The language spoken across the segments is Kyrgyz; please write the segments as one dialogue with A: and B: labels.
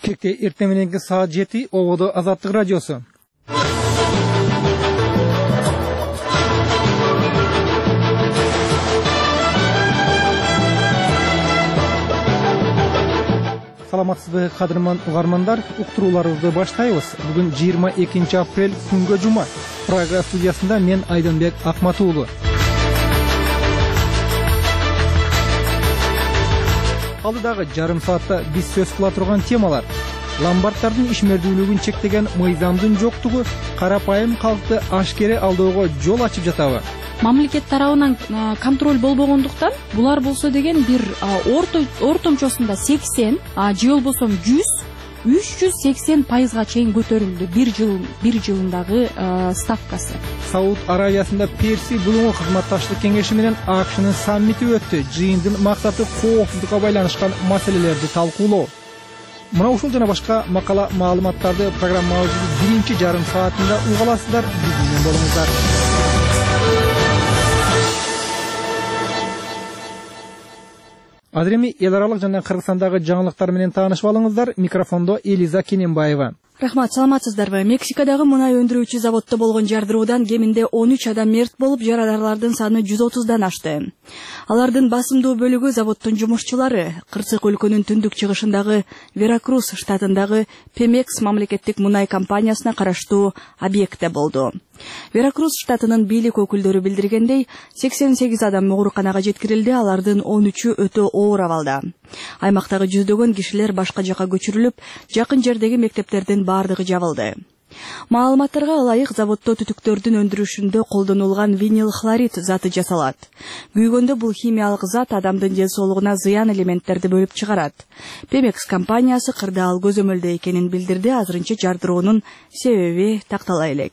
A: Келешекте эртең мененки саат 7 Ободо Азаттык радиосу. Саламатсызбы кадырман угармандар, уктурууларыбызды баштайбыз. Бүгүн 22 апрель күнгө жума. Программа студиясында мен Айдынбек Акматуулу. Алдыдагы жарым саатта биз сөз кыла турган темалар: ломбарддардын ишмердүүлүгүн чектеген мыйзамдын жоктугу карапайым калкты ашкере алдөөгө жол ачып жатабы?
B: Мамлекет тарабынан контроль болбогондуктан булар болсо деген бир ортомчосунда 80, же болбосо 380% чейин көтөрүлдү бир жылындагы ставкасы.
A: Сауд Аравиясында Перси булуңу кызматташтык кеңеши менен АКШнын саммити өттү. Жыйындын максаты коопсуздукка байланышкан маселелерди талкуулоо. Мына ушул жана башка макала маалыматтарды программабыздын биринчи жарым саатында угаласыздар. Биз менен болуңуздар. Азыр эми эл аралык жана Кыргызстандагы жаңылыктар менен таанышып алыңыздар. Микрофондо Элиза Кененбаева.
B: Рахмат, саламатсыздарбы? Мексикадагы мунай өндүрүүчү заводдо болгон жардыруудан кеминде 13 адам мерт болуп, жарадарлардын саны 130дан ашты. Алардын басымдуу бөлүгү заводдун жумушчулары. Кырсык өлкөнүн түндүк чыгышындагы Веракрус штатындагы Пемекс мамлекеттик мунай компаниясына караштуу объектте болду. Веракрус штатынын бийлик өкүлдөрү билдиргендей, 88 адам ооруканага жеткирилди, алардын 13-ü өтө оор абалда. Аймактагы жүздөгөн кишилер башка жака көчүрүлүп, жакын жердеги мектептердин бардыгы жабылды. Маалыматтарга ылайык, заводдо түтүктөрдүн өндүрүшүндө колдонулган винил хлорид заты жасалат. Күйгөндө бул химиялык зат адамдын ден соолугуна зыян элементтерди бөлүп чыгарат. Пемекс компаниясы кырдаал көзөмөлдө экенин билдирди. Азырынча жардыруунун себеби тактала элек.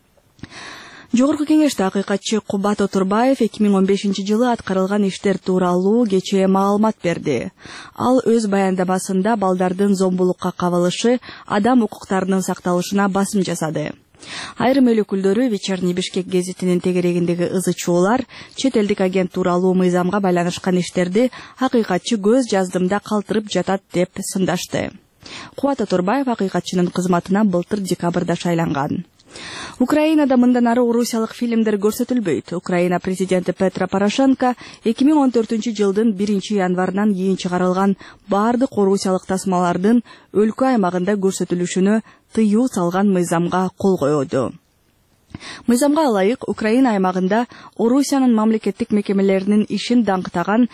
B: Жогорку кеңеште акыйкатчы Кубат Отурбаев 2015-жылы аткарылган иштер тууралуу кечээ маалымат берди. Ал өз баяндамасында балдардын зомбулукка кабылышы, адам укуктарынын сакталышына басым жасады. Айрым эл өкүлдөрү Вечерний Бишкек гезитинин тегерегиндеги ызы чуулар чет элдик агент тууралуу мыйзамга байланышкан иштерди акыйкатчы көз жаздымда калтырып жатат деп сындашты. Кубат Отурбаев акыйкатчынын кызматына былтыр декабрда шайланган. Украинада мындан ары орусиялык фильмдер көрсөтүлбөйт. Украина президенти Петро Порошенко 2014-жылдын 1-январынан кийин чыгарылган бардык орусиялык тасмалардын өлкө аймагында көрсөтүлүшүнө тыюу салган мыйзамга кол коёду. Мыйзамга ылайык, Украина аймагында Орусиянын мамлекеттик мекемелеринин ишин даңктаган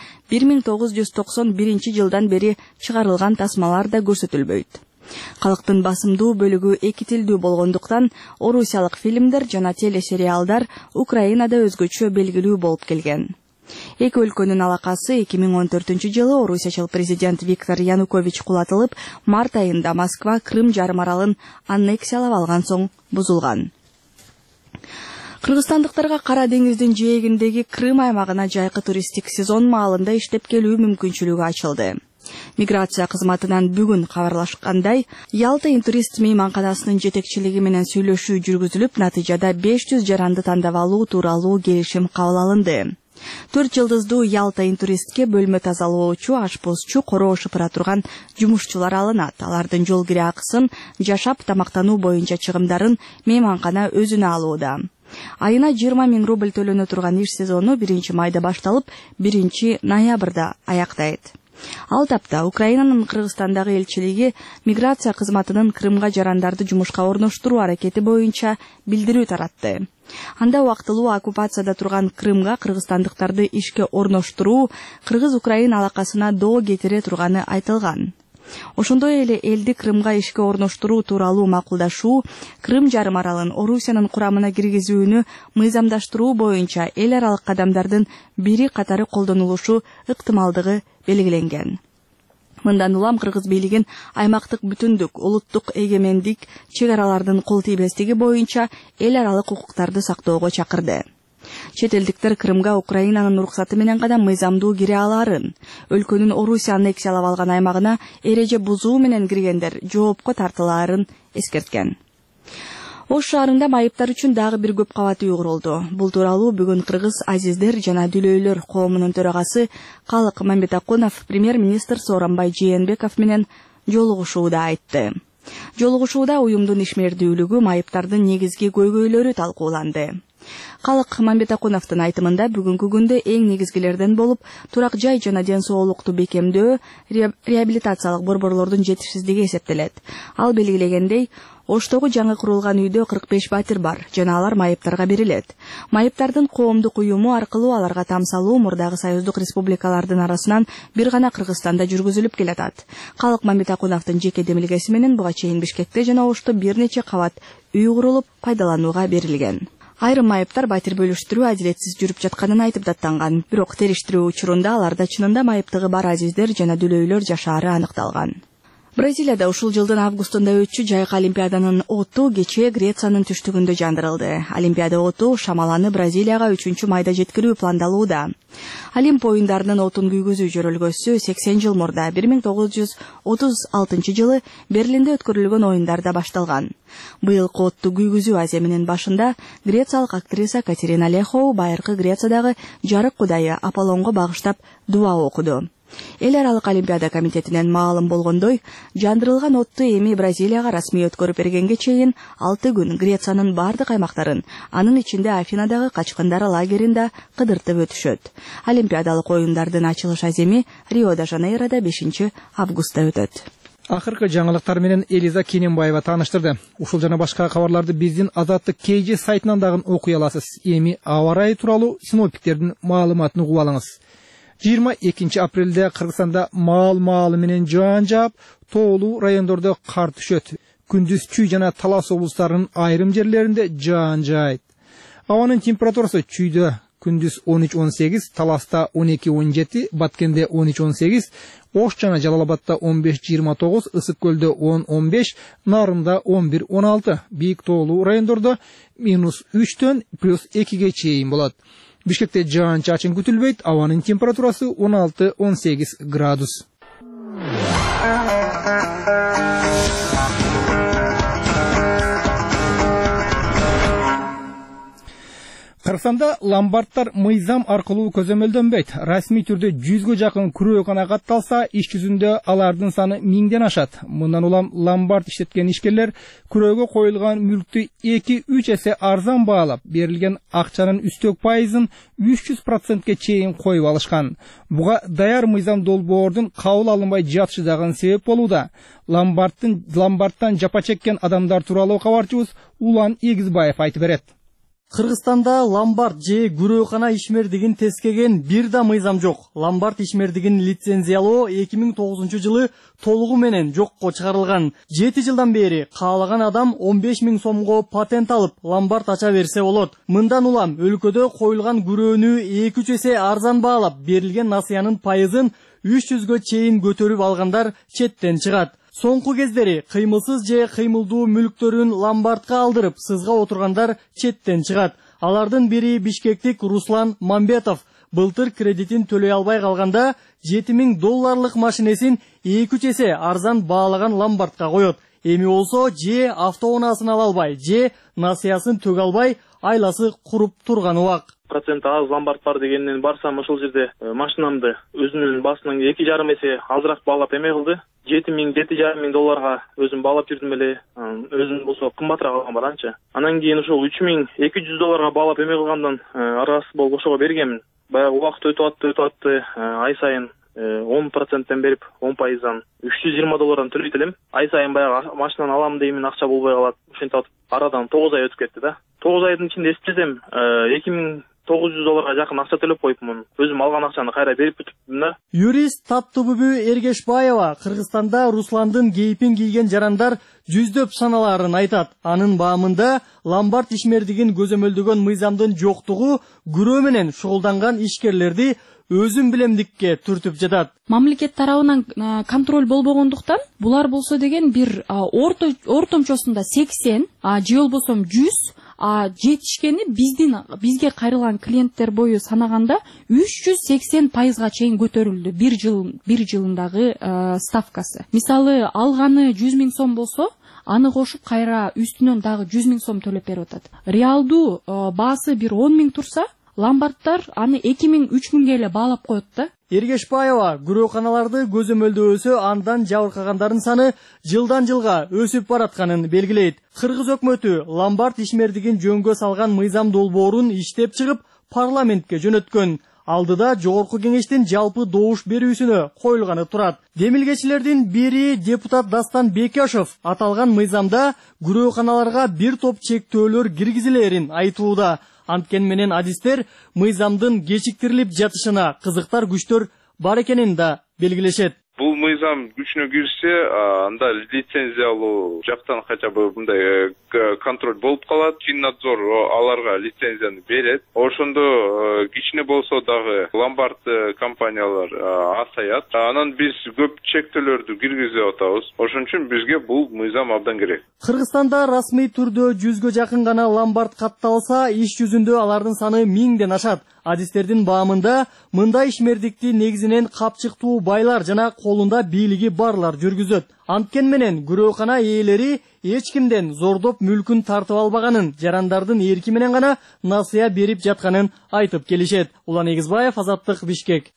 B: 1991-жылдан бери чыгарылган тасмалар да көрсөтүлбөйт. Калктын басымдуу бөлүгү эки тилдүү болгондуктан орусиялык фильмдер жана телесериалдар Украинада өзгөчө белгилүү болуп келген. Эки өлкөнүн алакасы 2014-жылы орусиячыл президент Виктор Янукович кулатылып, март айында Москва Крым жарым аралын аннексиялап алган соң бузулган. Кыргызстандыктарга Кара деңиздин жээгиндеги Крым аймагына жайкы туристтик сезон маалында иштеп келүү мүмкүнчүлүгү ачылды. Миграция кызматынан бүгүн кабарлашкандай, Ялта интурист мейманканасынын жетекчилиги менен сүйлөшүү жүргүзүлүп, натыйжада 500 жаранды тандап алуу тууралуу келишим кабыл алынды. 4 жылдыздуу Ялта интуристке бөлмө тазалоочу, ашпозчу, короо шыпыра турган жумушчулар алынат. Алардын жол кире акысын, жашап тамактануу боюнча чыгымдарын мейманкана өзүнө алууда. Айына 20 000 рубль төлөнө турган иш сезону 1-майда башталып, 1-ноябрда аяктайт. Ал тапта Украинанын Кыргызстандагы элчилиги миграция кызматынын Крымга жарандарды жумушка орноштуруу аракети боюнча билдирүү таратты. Анда убактылуу оккупацияда турган Крымга кыргызстандыктарды ишке орноштуруу Кыргыз-Украин алакасына доо кетире турганы айтылган. Ошондой эле элди Крымга ишке орноштуруу тууралуу макулдашуу, Крым жарым аралын Орусиянын курамына киргизүүнү мыйзамдаштыруу боюнча эл аралык кадамдардын бири катары колдонулушу ыктымалдыгы белгиленген. Мындан улам кыргыз бийлигин аймактык бүтүндүк, улуттук эгемендик, чек аралардын кол тийбестиги боюнча эл аралык укуктарды сактоого чакырды. Чет элдиктер Крымга Украинанын уруксаты менен гана мыйзамдуу кире алаарын, өлкөнүн Орусия аннексиялап алган аймагына эреже бузуу менен киргендер жоопко тартылаарын эскерткен. Ош шаарында майыптар үчүн дагы бир көп кабат үй курулду. Бул тууралуу бүгүн кыргыз азиздер жана дүлөйлөр коомунун төрагасы Калык Мамбетакунов премьер-министр Сооронбай Жээнбеков менен жолугушууда айтты. Жолугушууда уюмдун ишмердүүлүгү, майыптардын негизги көйгөйлөрү талкууланды. Калык Мамбетакуновдун айтымында бүгүнкү күндө эң негизгилерден болуп, турак жай жана ден соолукту бекемдөө, реабилитациялык борборлордун жетишсиздиги эсептелет. Ал белгилегендей, Оштогу жаңы курулган үйдө 45 батир бар жана алар майыптарга берилет. Майыптардын коомдук уюму аркылуу аларга там салуу мурдагы союздук республикалардын арасынан бир гана Кыргызстанда жүргүзүлүп келатат. Калык Мамбетакуновдун жеке демилгеси менен буга чейин Бишкекте жана Ошто бир нече кабат үй курулуп пайдаланууга берилген. Айрым майыптар батир бөлүштүрүү адилетсиз жүрүп жатканын айтып даттанган. Бирок териштирүү учурунда аларда чынында майыптыгы бар азиздер жана дүлөйлөр жашаары аныкталган. Бразилияда ушул жылдын августунда өтчү жайкы олимпиаданын оту кечээ Грециянын түштүгүндө жандырылды. Олимпиада оту Шамаланы Бразилияга 3-майда жеткирүү пландалууда. Олимп оюндарынын отун күйгүзүү жөрөлгөсү 80 жыл мурда 1936 жылы Берлинде өткөрүлгөн оюндарда башталган. Быйылкы отту күйгүзүү аземинин башында грециялык актриса Катерина Лехоу байыркы Грециядагы жарык кудайы Аполлонго багыштап дуа окуду. Эл аралык олимпиада комитетинен маалым болгондой, жандырылган отту эми Бразилияга расмий өткөрүп бергенге чейин 6 күн Грециянын бардык аймактарын, анын ичинде Афинадагы качкындар лагеринде кыдыртып өтүшөт. Олимпиадалык оюндардын ачылыш аземи Рио-де-Жанейрода 5 августта өтөт.
A: Акыркы жаңылыктар менен Элиза Кененбаева тааныштырды. Ушул жана башка кабарларды биздин Азаттык KG сайтынан дагы окуй аласыз. Эми аба ырайы тууралуу синоптиктердин маалыматын угуп алыңыз. 22 апрелде Кыргызстанда маал-маалы менен жаан жаап, тоолуу райондордо кар түшөт. Күндүз Чүй жана Талас облустарынын айрым жерлеринде жаан жаайт. Абанын температурасы Чүйдө күндүз 13-18, Таласта 12-17, Баткенде 13-18, Ош жана Жалалабадта 15-29, Ысык көлдө 10-15, Нарында 11-16, бийик тоолуу райондордо -3-төн +2ге чейин болот. Бишкекте жаан чачын күтүлбөйт, абанын температурасы 16-18 градус. Кыргызстанда ломбардтар мыйзам аркылуу көзөмөлдөнбөйт. Расмий түрдө 100гө жакын күрөөгана катталса, иш жүзүндө алардын саны 1000ден ашат. Мындан улам ломбард иштеткен ишкерлер күрөөгө коюлган мүлктү 2-3 эсе арзан баалап, берилген акчанын үстөк пайызын 300%ке чейин коюп алышкан. Буга даяр мыйзам долбоордун кабыл алынбай жатышы дагы себеп болууда. Ломбардтан жапа чеккен адамдар тууралуу кабарчыбыз Улан Эгизбаев айтып берет.
C: Кыргызстанда ломбард же күрөөхана ишмердигин тескеген бир да мыйзам жок. Ломбард ишмердигин лицензиялоо 2009 жылы толугу менен жокко чыгарылган. 7 жылдан бери каалаган адам 15 000 сомго патент алып, ломбард ача берсе болот. Мындан улам өлкөдө коюлган күрөөнү 2-3 эсе арзан баалап, берилген насыянын пайызын 300гө чейин көтөрүп алгандар четтен чыгат. Соңку кездери кыймылсыз же кыймылдуу мүлктөрүн ломбардка алдырып, сызга отургандар четтен чыгат. Алардын бири бишкектик Руслан Мамбетов. Былтыр кредитин төлөй албай калганда $7000 машинесин 2-3 эсе арзан баалаган ломбардка коет. Эми болсо же автоунаасын ала албай, же насыясын төг албай, айласы куруп турган убак.
D: Процент аз ломбард бар дегеннен барсам ошол жерде машинамды өзүмдүн басынан 2,5 эсе азыраак баалап эме кылды. $7,000-7,500 өзүм баалап жүрдүм эле. Өзүм болсо кымбатыраак алган бар анча. Анан кийин ошол $3,200 баалап эме кылгандан аргасы болуп ошого бергенмин. Баягы убакыт өтүп атты, ай сайын 10%тен берип, 10%дан $320 төлөйт элем. Ай сайын баягы машинаны алам деймин, акча болбой калат. Ошентип атып арадан 9 ай өтүп кетти да. 9 айдын ичинде эсептесем, $2,900 жакын акча төлөп коюпмун. Өзүм алган акчаны кайра берип бүтүпмүн да.
C: Юрист Таттыбүбү Эргешбаева Кыргызстанда Русландын кейпин кийген жарандар жүздөп саналарын айтат. Анын баамында ломбард ишмердигин көзөмөлдөгөн мыйзамдын жоктугу күрөө менен шугулданган ишкерлерди өзүн билемдикке түртүп жатат.
E: Мамлекет тарабынан контроль болбогондуктан булар болсо деген бир ортомчосунда 80, же болбосо 100, жетишкени бизге кайрылган клиенттер бою санаганда 380%га чейин көтөрүлдү бир жылындагы ставкасы. Мисалы алганы 100,000 сом болсо, аны кошуп кайра үстүнөн дагы 100,000 сом төлөп берип атат. Реалдуу баасы бир 10,000 турса, ломбардтар аны 2000-3000 эле баалап коет да.
C: Эргешбаева күрөканаларды көзөмөлдөөсө андан жабыркагандардын саны жылдан жылга өсүп баратканын белгилейт. Кыргыз өкмөтү ломбард ишмердигин жөнгө салган мыйзам долбоорун иштеп чыгып парламентке жөнөткөн. Алдыда жогорку кеңештин жалпы добуш берүүсүнө коюлганы турат. Демилгечилердин бири депутат Дастан Бекешов аталган мыйзамда күрөканаларга бир топ чектөөлөр киргизилерин айтууда. Анткен менен адистер мыйзамдын кечиктирилип жатышына кызыктар күчтөр бар экенин да белгилешет.
F: Бул мыйзам күчүнө кирсе, анда лицензия алуу жактан хотя бы мындай контроль болуп калат. Финнадзор аларга лицензияны берет. Ошондо кичине болсо дагы ломбард компаниялар азаят. Анан биз көп чектөөлөрдү киргизип атабыз. Ошон үчүн бизге бул мыйзам абдан керек.
C: Кыргызстанда расмий түрдө 100гө жакын гана ломбард катталса, иш жүзүндө алардын саны 1000ден ашат. Адистердин баамында мындай ишмердикти негизинен капчыктуу байлар жана колунда бийлиги барлар жүргүзөт. Анткен менен күрөкана ээлери эч кимден зордоп мүлкүн тартып албаганын, жарандардын эрки менен гана насыя берип жатканын айтып келишет. Улан Эгизбаев, Азаттык, Бишкек.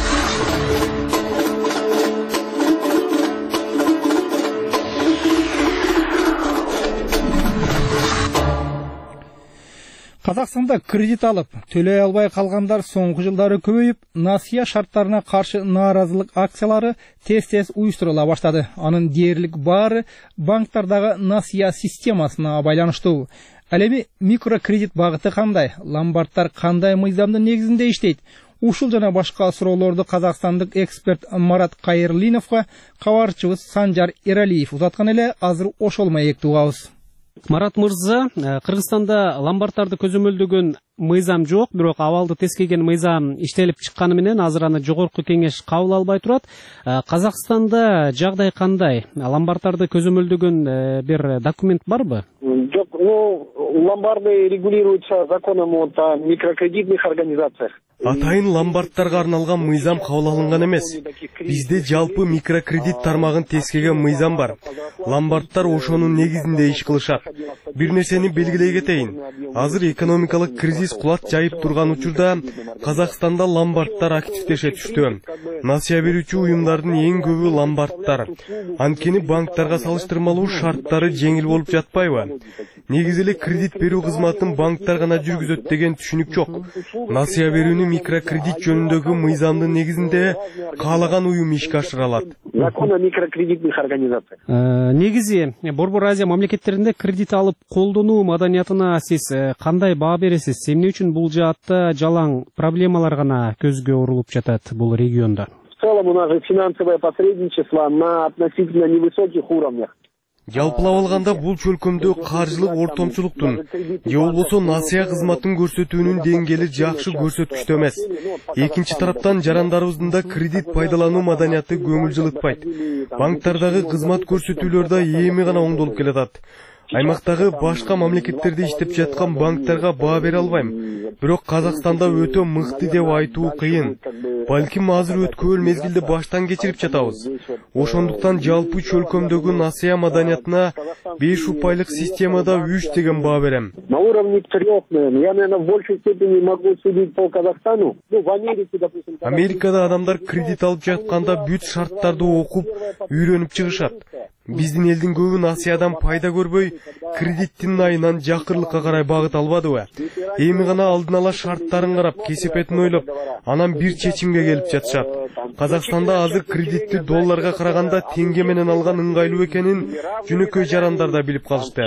A: Казакстанда кредит алып, төлөй албай калгандар соңку жылдары көбөйүп, насыя шарттарына каршы нааразылык акциялары тез-тез уюштурула баштады. Анын дээрлик баары банктардагы насыя системасына байланыштуу. Ал эми микрокредит багыты кандай? Ломбардтар кандай мыйзамдын негизинде иштейт? Ушул жана башка суроолорду казакстандык эксперт Марат Кайырлиновго кабарчыбыз Санжар Эралиев узаткан эле, азыр ошол маекти угабыз.
G: Марат мырза, Кыргызстанда ломбардтарды көзөмөлдөгөн мыйзам жок, бирок абалды тескеген мыйзам иштелип чыкканы менен азыр аны жогорку кеңеш кабыл албай турат. Казакстанда жагдай кандай? Ломбардтарды көзөмөлдөгөн бир документ барбы?
H: Жок, ломбарды регулируются законом о микрокредитных организациях.
I: Атайын ломбардтарга арналган мыйзам кабыл алынган эмес. Бизде жалпы микрокредит тармагын тескеген мыйзам бар. Ломбардтар ошонун негизинде иш кылышат. Бир нерсени белгилей кетейин. Азыр экономикалык кризис кулат жайып турган учурда Казакстанда ломбардтар активдеше түштү. Насыя берүүчү уюмдардын эң көбү ломбардтар. Анткени банктарга салыштырмалуу шарттары жеңил болуп жатпайбы? Негизи эле кредит берүү кызматын банктар гана жүргүзөт деген түшүнүк жок. Насыя берүүнү микрокредит жөнүндөгү мыйзамдын негизинде каалаган уюм ишке ашыра алат.
H: Закон о микрокредитных организациях.
G: Негизи Борбор Азия мамлекеттеринде кредит алып колдонуу маданиятына сиз кандай баа бересиз? Эмне үчүн бул жаатта жалаң проблемалар гана көзгө урулуп жатат бул региондо?
H: В целом у нас же финансовое посредничество на относительно невысоких уровнях.
I: Жалпылап алганда бул чөлкөмдө каржылык ортомчулуктун же болбосо насыя кызматын көрсөтүүнүн деңгээли жакшы көрсөткүчтө эмес. Экинчи тараптан жарандарыбыздын да кредит пайдалануу маданияты көңүл жылытпайт. Банктардагы кызмат көрсөтүүлөр да эми гана оңдолуп келатат. Аймактагы башка мамлекеттерде иштеп жаткан банктарга баа бере албайм. Бирок Казакстанда өтө мыкты деп айтуу кыйын. Балким азыр өткөн мезгилде баштан кечирип жатабыз. Ошондуктан жалпы чөлкөмдөгү насыя маданиятына 5 упайлык системада 3 деген баа берем.
H: На уровне 3, я, наверное, в большей степени могу судить по Казахстану. В Америке, допустим...
I: Америкада адамдар кредит алып жатканда бүт шарттарды окуп, үйрөнүп чыгышат. Биздин элдин көбү насыядан пайда көрбөй, кредиттин айынан жакырлыкка карай багыт албадыбы? Эми гана алдын ала шарттарын карап, кесепетин ойлоп, анан бир чечимге келип жатышат. Казакстанда азыр кредитти долларга караганда теңге менен алган ыңгайлуу экенин жөнөкөй жарандар да билип калышты.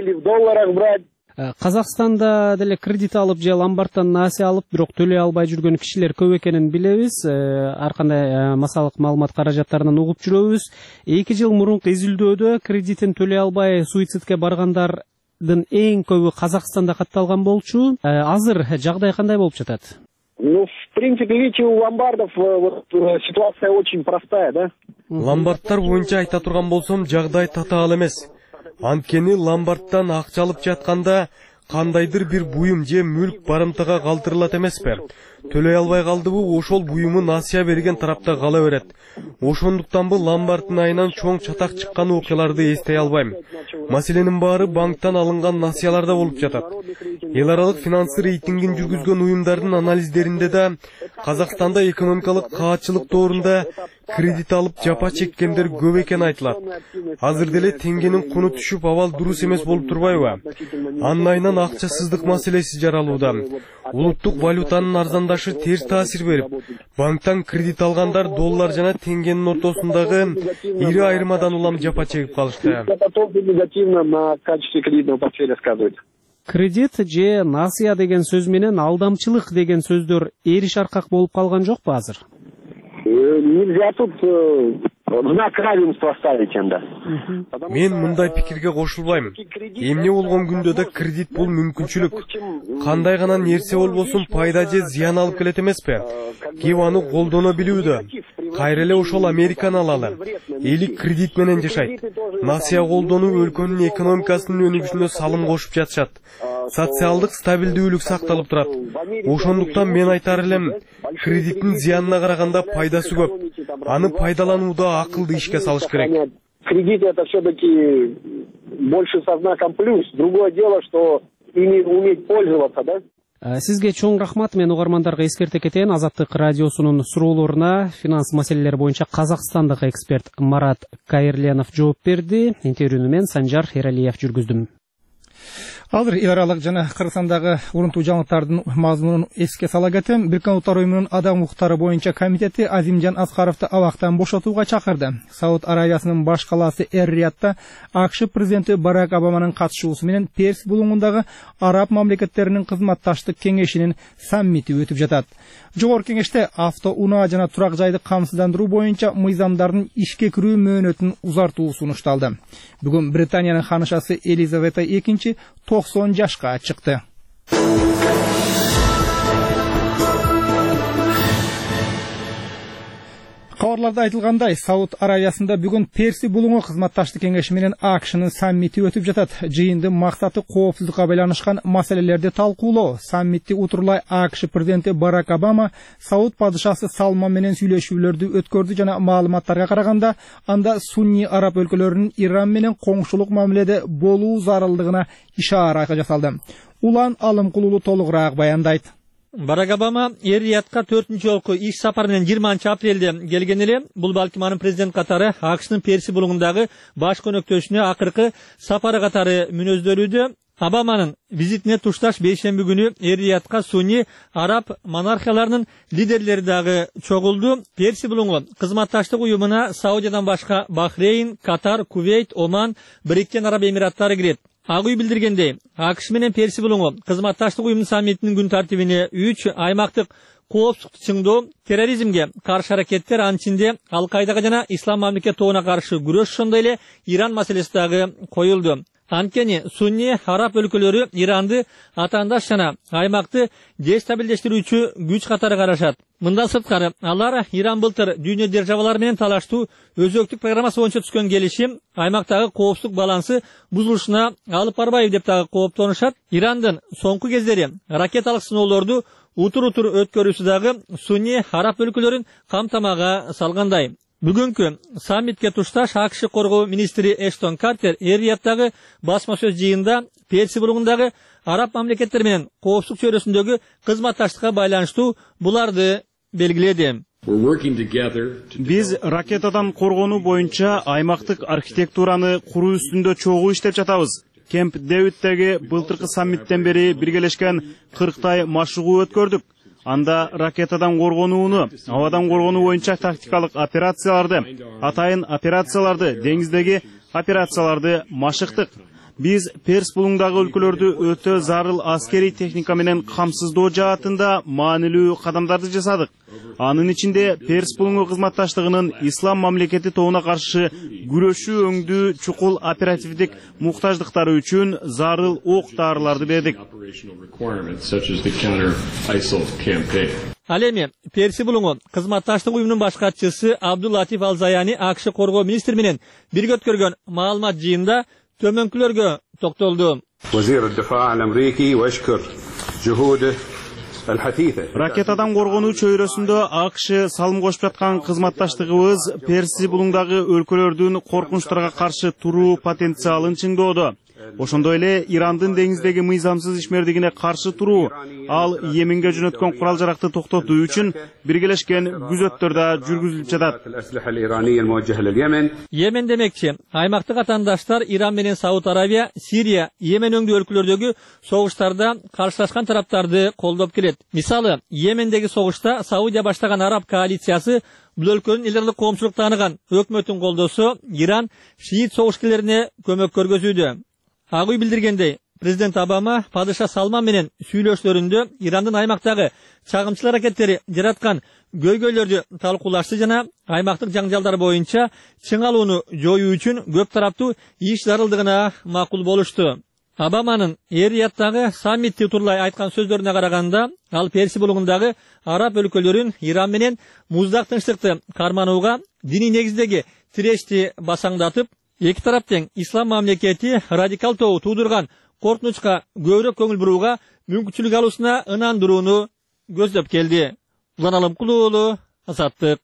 G: Казакстанда деле кредит алып же ломбардтан насыя алып, бирок төлөй албай жүргөн кишилер көп экенин билебиз. Ар кандай масалык маалымат каражаттарынан угуп жүрөбүз. 2 жыл мурунку изилдөөдө кредитин төлөй албай суицидке баргандардын эң көбү Казакстанда катталган болчу. Азыр жагдай кандай болуп жатат?
H: Ну, в принципе, видите, у ломбардов ситуация очень простая, да?
I: Ломбардтар боюнча айта турган болсом, жагдай татаал эмес. Анткени ломбардтан акча алып жатканда кандайдыр бир буюм же мүлк барымтага калтырылат эмеспи? Төлөй албай калдыбы, ошол буюму насыя берген тарапта кала берет. Ошондуктан бул ломбарддын айынан чоң чатак чыккан окуяларды эстей албайм. Маселенин баары банктан алынган насыяларда болуп жатат. Эл аралык финансы рейтингин жүргүзгөн уюмдардын анализдеринде да Казакстанда экономикалык каатчылык тоорунда кредит алып жапа чеккендер көп экени айтылат. Азыр деле теңгенин куну түшүп, абал дурус эмес болуп турбайбы? Анын айынан акчасыздык маселеси жаралууда. Улуттук валютанын арзандашы терс таасир берип, банктан кредит алгандар доллар жана теңгенин ортосундагы ири айырмадан улам жапа чегип калышты.
G: Кредит же насыя деген сөз менен алдамчылык деген сөздөр эриш аркак болуп калган жокпу азыр?
H: Нельзя тут знак равенства ставить анда.
I: Мен мындай пикирге кошулбайм. Эмне болгон күндө да кредит бул мүмкүнчүлүк. Кандай гана нерсе болбосун пайда же зыян алып келет эмеспи? Кеп аны колдоно билүүдө. Кайра эле ошол Американы алалы. Эли кредит менен жашайт. Насыя колдонуу өлкөнүн экономикасынын өнүгүшүнө салым кошуп жатышат. Социалдык стабилдүүлүк сакталып турат. Ошондуктан мен айтар элем, кредиттин зыянына караганда пайдасы көп. Аны пайдаланууда акылды ишке салыш керек.
H: Кредит это все-таки больше со знаком плюс. Другое дело, что ими уметь пользоваться, да?
G: Сизге чоң рахмат. Мен угармандарга эскерте кетейин. Азаттык радиосунун суроолоруна финанс маселелери боюнча казакстандык эксперт Марат Кайырленов жооп берди. Интервьюну мен Санжар Эралиев жүргүздүм.
A: Азыр эл аралык жана Кыргызстандагы урунтуу жаңылыктардын мазмунун эске сала кетем. Бириккен Улуттар уюмунун адам укуктары боюнча комитети Азимжан Аскаровду абактан бошотууга чакырды. Сауд Аравиясынын баш калаасы Эр-Риядда АКШ президенти Барак Обаманын катышуусу менен Перс булуңундагы араб мамлекеттеринин кызматташтык кеңешинин саммити өтүп жатат. Жогорку кеңеште автоунаа жана турак жайды камсыздандыруу боюнча мыйзамдардын ишке кирүү мөөнөтүн узартуу сунушталды. Бүгүн Британиянын ханышасы Елизавета II 90 жашка чыкты. Кабарларда айтылгандай, Сауд Аравиясында бүгүн Перси булуңу кызматташтык кеңеши менен АКШнын саммити өтүп жатат. Жыйындын максаты коопсуздукка байланышкан маселелерди талкуулоо. Саммитти утурлай АКШ президенти Барак Обама Сауд падышасы Салман менен сүйлөшүүлөрдү өткөрдү жана маалыматтарга караганда, анда сунни араб өлкөлөрүнүн Иран менен коңшулук мамиледе болуу зарылдыгына ишара жасалды. Улан Алымкулулу толугураак баяндайт.
J: Барак Обама Эр-Риядка 4-нчү жолку иш сапар менен 20 апрелде келген эле. Бул балким анын президент катары АКШнын Перси булуңундагы баш көнөктөшүнө акыркы сапары катары мүнөздөлүүдө. Обаманын визитине тушташ бейшемби күнү Эр-Риядка сунни араб монархияларынын лидерлери дагы чогулду. Перси булуңу кызматташтык уюмуна Саудиядан башка Бахрейн, Катар, Кувейт, Оман, Бириккен Араб Эмираттары кирет. Ак үй билдиргендей, АКШ менен Перси булуңу кызматташтык уюмунун саммитинин күн тартибине 3 аймактык коопсуздукту чыңдоо, терроризмге каршы аракеттер, анын ичинде Ал-Каидага жана Ислам мамлекет тобуна каршы күрөш, ошондой эле Иран маселеси дагы коюлду. Анткени сунни араб өлкөлөрү Иранды атаандаш жана аймакты дестабилдештирүүчү күч катары карашат. Мындан сырткары, алар Иран былтыр дүйнө державалары менен талаштуу өзөктүк программасы боюнча түзгөн келишим аймактагы коопсуздук балансы бузулушуна алып барбайбы деп дагы кооптонушат. Ирандын соңку кездери ракеталык сыноолорду утур-утур өткөрүүсү дагы сунни араб өлкөлөрүн камтамага салгандай. Бүгүнкү саммитке тушташ АКШ коргоо министри Эштон Картер Эр-Рияддагы басма сөз жыйында Перси булуңундагы араб мамлекеттери менен коопсуздук чөйрөсүндөгү кызматташтыкка байланыштуу буларды белгиледи.
K: Биз ракетадан коргонуу боюнча аймактык архитектураны куруу үстүндө чогуу иштеп жатабыз. Кемп Дэвиддеги былтыркы саммиттен бери биргелешкен 40 машыгуу өткөрдүк. Анда ракетадан коргонууну, абадан коргонуу боюнча тактикалык операцияларды, атайын операцияларды, деңиздеги операцияларды машыктык. Биз Перс булуңдагы өлкөлөрдү өтө зарыл аскери техника менен камсыздоо жаатында маанилүү кадамдарды жасадык. Анын ичинде Перс булуңу кызматташтыгынын Ислам мамлекети тобуна каршы күрөшүү өңдүү чукул оперативдик муктаждыктары үчүн зарыл ок дарыларды бердик.
J: Ал эми Перси булуңу кызматташтык уюмунун баш катчысы Абдул-Латиф Ал-Заяни АКШ коргоо министри менен бирге өткөргөн маалымат жыйында төмөнкүлөргө токтолду.
K: Ракетадан коргонуу чөйрөсүндө АКШ салым кошуп жаткан кызматташтыгыбыз Перси булуңдагы өлкөлөрдүн коркунучтарга каршы туруу потенциалын чыңдоодо. Ошондой эле Ирандын деңиздеги мыйзамсыз ишмердигине каршы туруу, ал Йеменге жөнөткөн курал-жаракты токтотуу үчүн биргелешкен күзөттөр да жүргүзүлүп жатат.
J: Йемен демекчи, аймактык атаандаштар Иран менен Сауд Арабия, Сирия, Йемен өңдүү өлкөлөрдөгү согуштарда каршылашкан тараптарды колдоп келет. Мисалы, Йемендеги согушта Саудия баштаган араб коалициясы бул өлкөнүн элдерлик коомчулук тааныган өкмөтүн колдосо, Иран шиит согушкерлерине көмөк көргөзүүдө. Ак үй билдиргендей, президент Обама падыша Салман менен сүйлөшүүлөрүндө Ирандын аймактагы чагымчыл аракеттери жараткан көйгөйлөрдү талкуулашты жана аймактык жаңжалдар боюнча чың алууну жоюу үчүн көп тараптуу иш зарылдыгына макул болушту. Обаманын Эр-Рияттагы саммитти турлай айткан сөздөрүнө караганда, ал Перси булуңундагы араб өлкөлөрүн Иран менен муздак тынчтыкты карманууга диний негиздеги тирешти басаңдатып, эки тарап тең ислам мамлекети радикал тобу туудурган коркунучка көбүрөөк көңүл бурууга мүмкүнчүлүк алуусуна ынандырууну көздөп келди. Улан Алымкулуу уулу, Азаттык.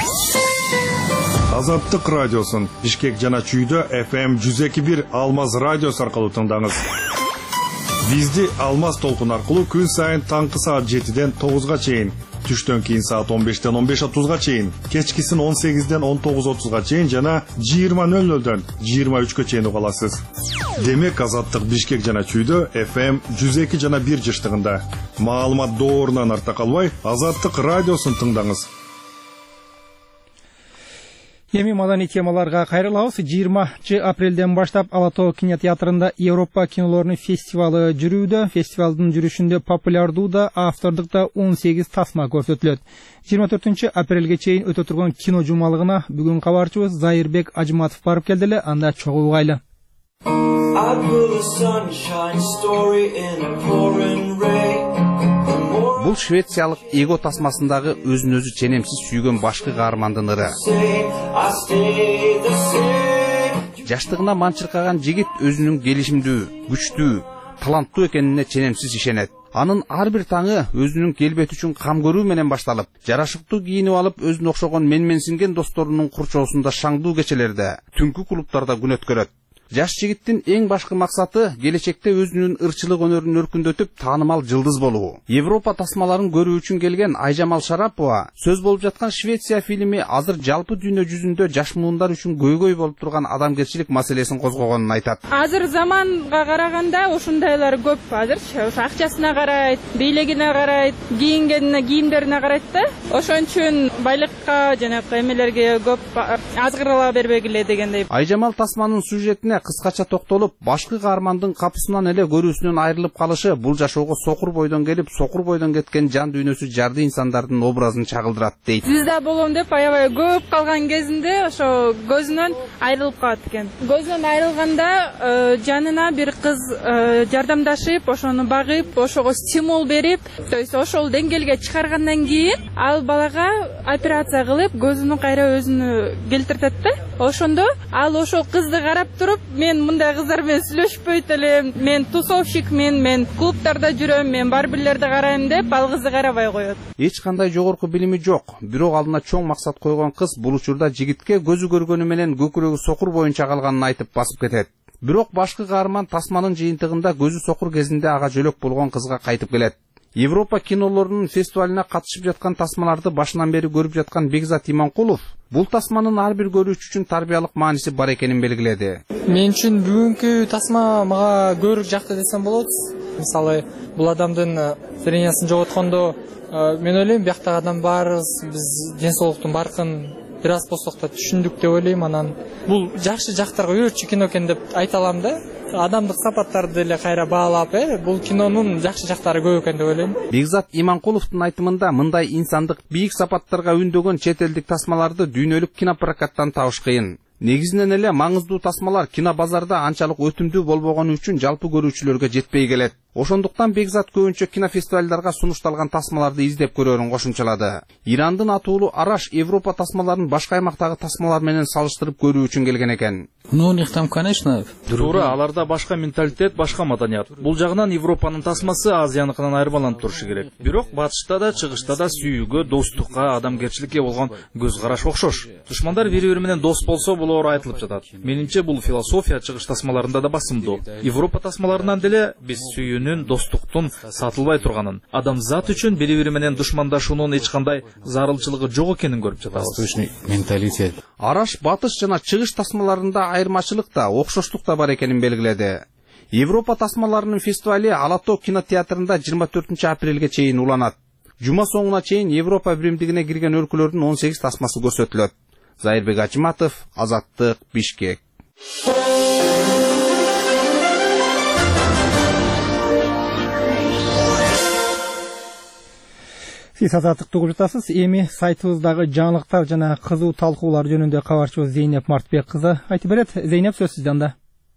L: Азаттык радиосун Бишкек жана Чүйдө FM 102.1 Алмаз радиосу аркылуу тыңдаңыз. Бизди Алмаз толкун аркылуу күн сайын таңкы саат 7ден 9га чейин, түштөн кийин саат 15ден 15:30га чейин, кечкисин 18ден 19:30га чейин жана 20:00дөн 23га чейин уга аласыз. Демек Азаттык Бишкек жана Чүйдө FM 102 жана 1 жыштыгында. Маалымат доорунан артта калбай, Азаттык радиосун тыңдаңыз.
A: Эми маданий темаларга кайрылабыз. 20 апрелден баштап Ала Тоо кинотеатрында Европа кинолорунун фестивалы жүрүүдө. Фестивалдын жүрүшүндө популярдуу да, автордук да 18 тасма көрсөтүлөт. 24 апрелге чейин өтө турган кино жумалыгына бүгүн кабарчыбыз Зайырбек Ажыматов барып келди эле, анда чогуу угайлы.
M: Бул швециялык эго тасмасындагы өзүн-өзү ченемсиз сүйгөн башкы каармандын ыры. Жаштыгына манчыркаган жигит өзүнүн келишимдүү, күчтүү, таланттуу экенине ченемсиз ишенет. Анын ар бир таңы өзүнүн келбети үчүн кам көрүү менен башталып, жарашыктуу кийинип алып өзүнө окшогон менменсинген досторунун курчоосунда шаңдуу кечелерде, түнкү клубтарда күн өткөрөт. Жаш жигиттин эң башкы максаты келечекте өзүнүн ырчылык өнөрүн өркүндөтүп таанымал жылдыз болуу. Европа тасмаларын көрүү үчүн келген Айжамал Шарапова сөз болуп жаткан Швеция фильми азыр жалпы дүйнө жүзүндө жаш муундар үчүн көйгөй болуп турган адамгерчилик маселесин козгогонун айтат.
N: Азыр заманга караганда ушундайлар көп. Азырчы акчасына карайт, бийлигине карайт, кийимдерине карайт да. Ошон үчүн байлыкка жана эмелерге көп азгырыла бербегиле дегендей.
M: Айжамал тасманын сюжетине кыскача токтолуп, башкы каармандын капысынан эле көрүүсүнөн айрылып калышы бул жашоого сокур бойдон келип, сокур бойдон кеткен жан дүйнөсү жарды инсандардын образын чагылдырат дейт.
N: Звезда болом деп аябай көп калган кезинде ошо көзүнөн айрылып калат экен. Көзүнөн айрылганда жанына бир кыз жардамдашып, ошону багып, ошого стимул берип, то есть ошол деңгээлге чыгаргандан кийин ал балага операция кылып, көзүнүн кайра өзүнө келтиртет да. Ошондо ал ошол кызды карап туруп, мен мындай кыздар менен сүйлөшпөйт элем, мен тусовщикмин, мен клубтарда жүрөм, мен бар бирлерди карайм деп ал кызды карабай коет.
M: Эч кандай жогорку билими жок, бирок алдына чоң максат койгон кыз бул учурда жигитке көзү көргөнү менен көкүрөгү сокур боюнча калганын айтып басып кетет. Бирок башкы каарман тасманын жыйынтыгында көзү сокур кезинде ага жөлөк болгон кызга кайтып келет. Европа кинолорунун фестивалына катышып жаткан тасмаларды башынан бери көрүп жаткан Бекзат Иманкулов бул тасманын ар бир көрүүчү үчүн тарбиялык мааниси бар экенин белгиледи.
O: Мен үчүн бүгүнкү тасма мага көрүк жакты десем болот. Мисалы, бул адамдын зрениясын жоготкондо мен ойлойм бияктагы адам баарыбыз биз ден соолуктун баркын бир аз постокто түшүндүк деп ойлойм. Анан бул жакшы жактарга үйрөтчү кино экен деп айта алам да. Адамдык сапаттарды эле кайра баалап, бул кинонун жакшы жактары көп экен деп ойлойм.
M: Бекзат Иманкуловдун айтымында мындай инсандык бийик сапаттарга үндөгөн чет элдик тасмаларды дүйнөлүк кинопрокаттан табыш кыйын. Негизинен эле маңыздуу тасмалар кинобазарда анчалык өтүмдүү болбогону үчүн жалпы көрүүчүлөргө жетпей келет. Ошондуктан Бекзат көбүнчө кинофестивалдарга сунушталган тасмаларды издеп көрөрүн кошумчалады. Ирандын атуулуу Араш Европа тасмаларын башка аймактагы тасмалар менен салыштырып көрүү үчүн келген экен.
P: Ну, у них там, конечно,
Q: туура, аларда башка менталитет, башка маданият. Бул жагынан Европанын тасмасы Азияныкынан айырмаланып турушу керек. Бирок батышта да, чыгышта да сүйүүгө, достукка, адамгерчиликке болгон көз караш окшош. Душмандар бири-бири менен дос болсо болоор айтылып жатат. Менимче бул философия чыгыш тасмаларында да басымдуу. Европа тасмаларынан деле биз сүйүүнүн, достуктун сатылбай турганын, адамзат үчүн бири-бири менен душмандашуунун эч кандай зарылчылыгы жок экенин көрүп жатабыз.
P: Восточный менталитет.
M: Араш батыш жана чыгыш тасмаларында айырмачылык да, окшоштук да бар экенин белгиледи. Европа тасмаларынын фестивали Алатоо кинотеатрында 24 апрелге чейин уланат. Жума соңуна чейин Европа биримдигине кирген өлкөлөрдүн 18 тасмасы көрсөтүлөт. Зайырбек Ачыматов, Азаттык, Бишкек.
A: Сиз Азаттыкты угуп жатасыз. Эми сайтыбыздагы жаңылыктар жана кызуу талкуулар жөнүндө кабарчыбыз Зейнеп Мартбек кызы айтып берет. Зейнеп, сөз сизде анда.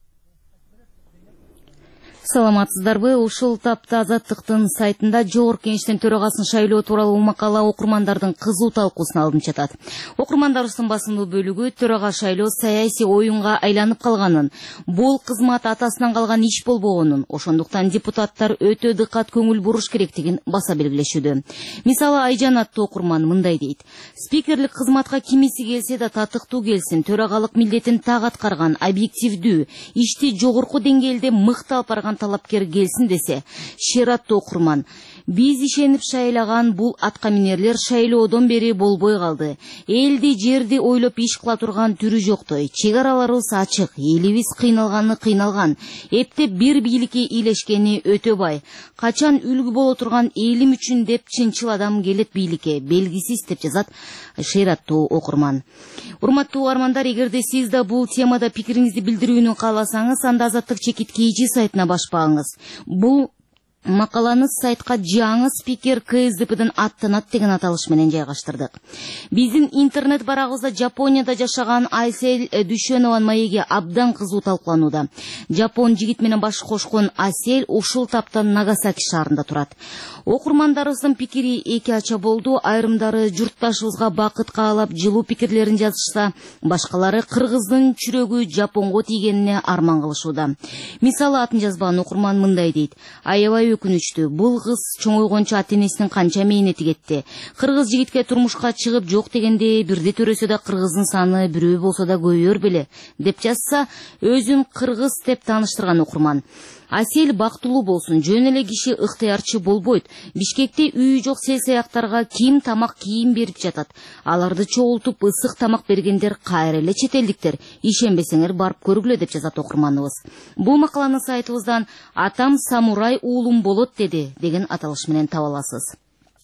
R: Саламатсыздарбы? Ушул тапта Азаттыктын сайтында Жогорку Кеңештин төрагасын шайлоо тууралуу макала окурмандардын кызуу талкуусун алып жатат. Окурмандарыбыздын басымдуу бөлүгү төрага шайлоо саясий оюнга айланып калганын, бул кызмат атасынан калган иш болбогонун, ошондуктан депутаттар өтө дыкат көңүл буруш керектигин баса белгилешүүдө. Мисалы, Айжан аттуу окурман мындай дейт: спикерлик кызматка кимиси келсе да татыктуу келсин, төрагалык милдетин так аткарган, объективдүү, ишти жогорку деңгээлде мыкты алып барган талапкер келсин десе, шераттуу окурман: биз ишенип шайлаган бул аткаминерлер шайлоодон бери болбой калды. Элди, жерди ойлоп иш кыла турган түрү жоктой. Чек араларыбыз ачык, элибиз кыйналган. Эптеп бир бийликке илешкени өтө бай. Качан үлгү боло турган элим үчүн деп чынчыл адам келет бийликке, белгисиз, деп жазат шераттуу окурман. Урматтуу угармандар, эгерде сиз да бул темада пикириңизди билдирүүнү кааласаңыз, анда Азаттык чекит KG сайтына башпаңыз. Бул макаланы сайтка жаңы спикер КСДПдин аттанат деген аталыш менен жайгаштырдык. Биздин интернет барагыбызда Жапонияда жашаган Асель Дүйшөнованын маеги абдан кызуу талкууланууда. Жапон жигит менен баш кошкон Асель ушул тапта Нагасаки шаарында турат. Окурмандарыбыздын пикири эки ача болду. Айрымдары журтташыбызга бакыт каалап жылуу пикирлерин жазышса, башкалары кыргыздын чүрөгү Жапонго тийгенине арман кылышууда. Мисалы, атын жазбаган окурман мындай дейт: аябай өкүнүчтүү, бул кыз чоңойгончо ата-энесинин канча мээнети кетти. Кыргыз жигитке турмушка чыгып жок дегенде бирде төрөсө да кыргыздын саны бирөө болсо да көбөйөр беле, деп жазса, өзүн кыргыз деп тааныштырган окурман. Асель бактылуу болсун, жөн эле киши ыктыярчы болбойт. Бишкекте үйү жок сел-саяктарга ким тамак кийим берип жатат. Аларды чогултуп ысык тамак бергендер кайра эле чет элдиктер. Ишенбесеңер барып көргүлө, деп жазат окурманыбыз. Бул макаланы сайтыбыздан "Атам самурай, уулум болот" деген аталыш менен таба аласыз.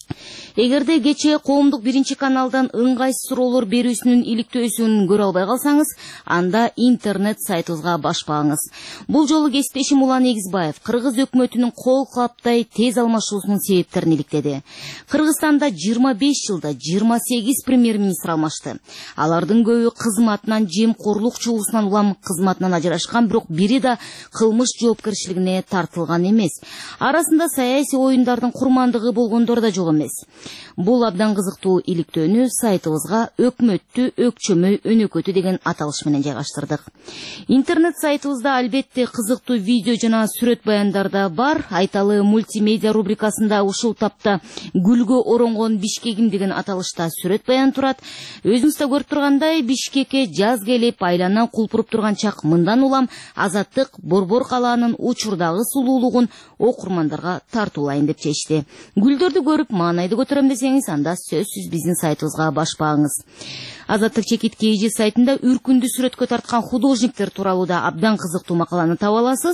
R: Эгерде кечээ коомдук биринчи каналдан ыңгайсыз суроолор берүүсүнүн иликтөөсүн көрө албай калсаңыз, анда интернет сайтыбызга башпаңыз. Бул жолу кесиптешим Улан Эгизбаев кыргыз өкмөтүнүн кол каптай тез алмашуусунун себептерин иликтеди. Кыргызстанда 25 жылда 28 премьер-министр алмашты. Алардын көбү кызматынан жемкорлук чугуусунан улам кызматынан ажырашкан, бирок бири да кылмыш жоопкерчилигине тартылган эмес. Арасында саясий оюндардын курмандыгы болгондор да жок эмес. Бул абдан кызыктуу иликтөөнү сайтыбызга "Өкмөттү өкчөмөй өнөкөтү" деген аталыш менен жайгаштырдык. Интернет сайтыбызда албетте кызыктуу видео жана сүрөт баяндар да бар. Айталы мультимедиа рубрикасында ушул тапта "Гүлгө оронгон Бишкегим" деген аталышта сүрөт баян турат. Өзүңүз да көрүп тургандай, Бишкекке жаз келип, айлана кулпуруп турган чак мындан улам Азаттык Борбор калаанын учурдагы сулуулугун окурмандарга тартуулайын деп чечти. Гүлдөрдү көрүп маанайды көтөрөм десеңиз, анда сөзсүз биздин сайтыбызга башпаңыз. Азаттык чекит KG сайтында үркүндү сүрөткө тарткан художниктер тууралуу да абдан кызыктуу макаланы таба аласыз.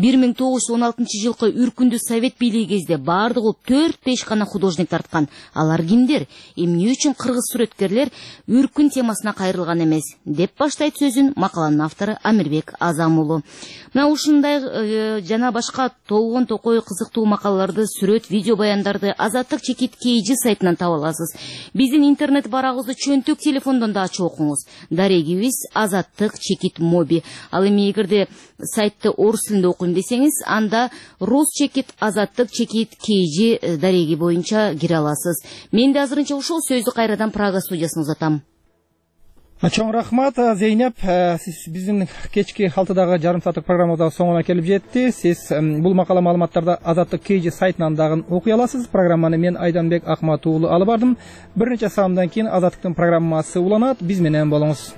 R: 1916 жылкы үркүндү совет бийлиги кезде бардыгы 4-5 гана художник тарткан. Алар кимдер? Эмне үчүн кыргыз сүрөткерлер үркүн темасына кайрылган эмес? Деп баштайт сөзүн макаланын автору Амирбек Азам уулу. Мына ушундай жана башка толгон токой кызыктуу макалаларды, сүрөт, видео баяндарды Азаттык чекит KG сайтынан таба аласыз. Биздин интернет барагыбызды чөнтөк телефондон ошондон да ачык окуңуз. Дарегибиз Азаттык чекит моби. Ал эми эгерде сайтты орус тилинде окуйм десеңиз, анда рус чекит, Азаттык чекит KG дареги боюнча кире аласыз. Мен де азырынча ушул сөздү кайрадан Прага студиясына узатам.
A: Чоң рахмат, Зейнеп. Сиз биздин кечки 6-дагы жарым сааттык программада соңуна келип жетти. Сиз бул макала маалыматтарды Азаттык KG сайтынан дагы окуй аласыз. Программаны мен Айданбек Акмат уулу алып бардым. Бир нече саамдан кийин Азаттыктын программасы уланат. Биз менен болуңуз.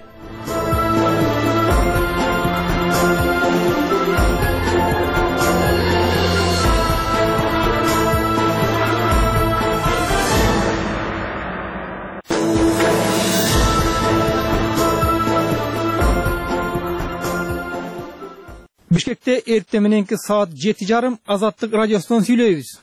A: Бишкекте эртең мененки саат 7:30 Азаттык радиосунан сүйлөйбүз.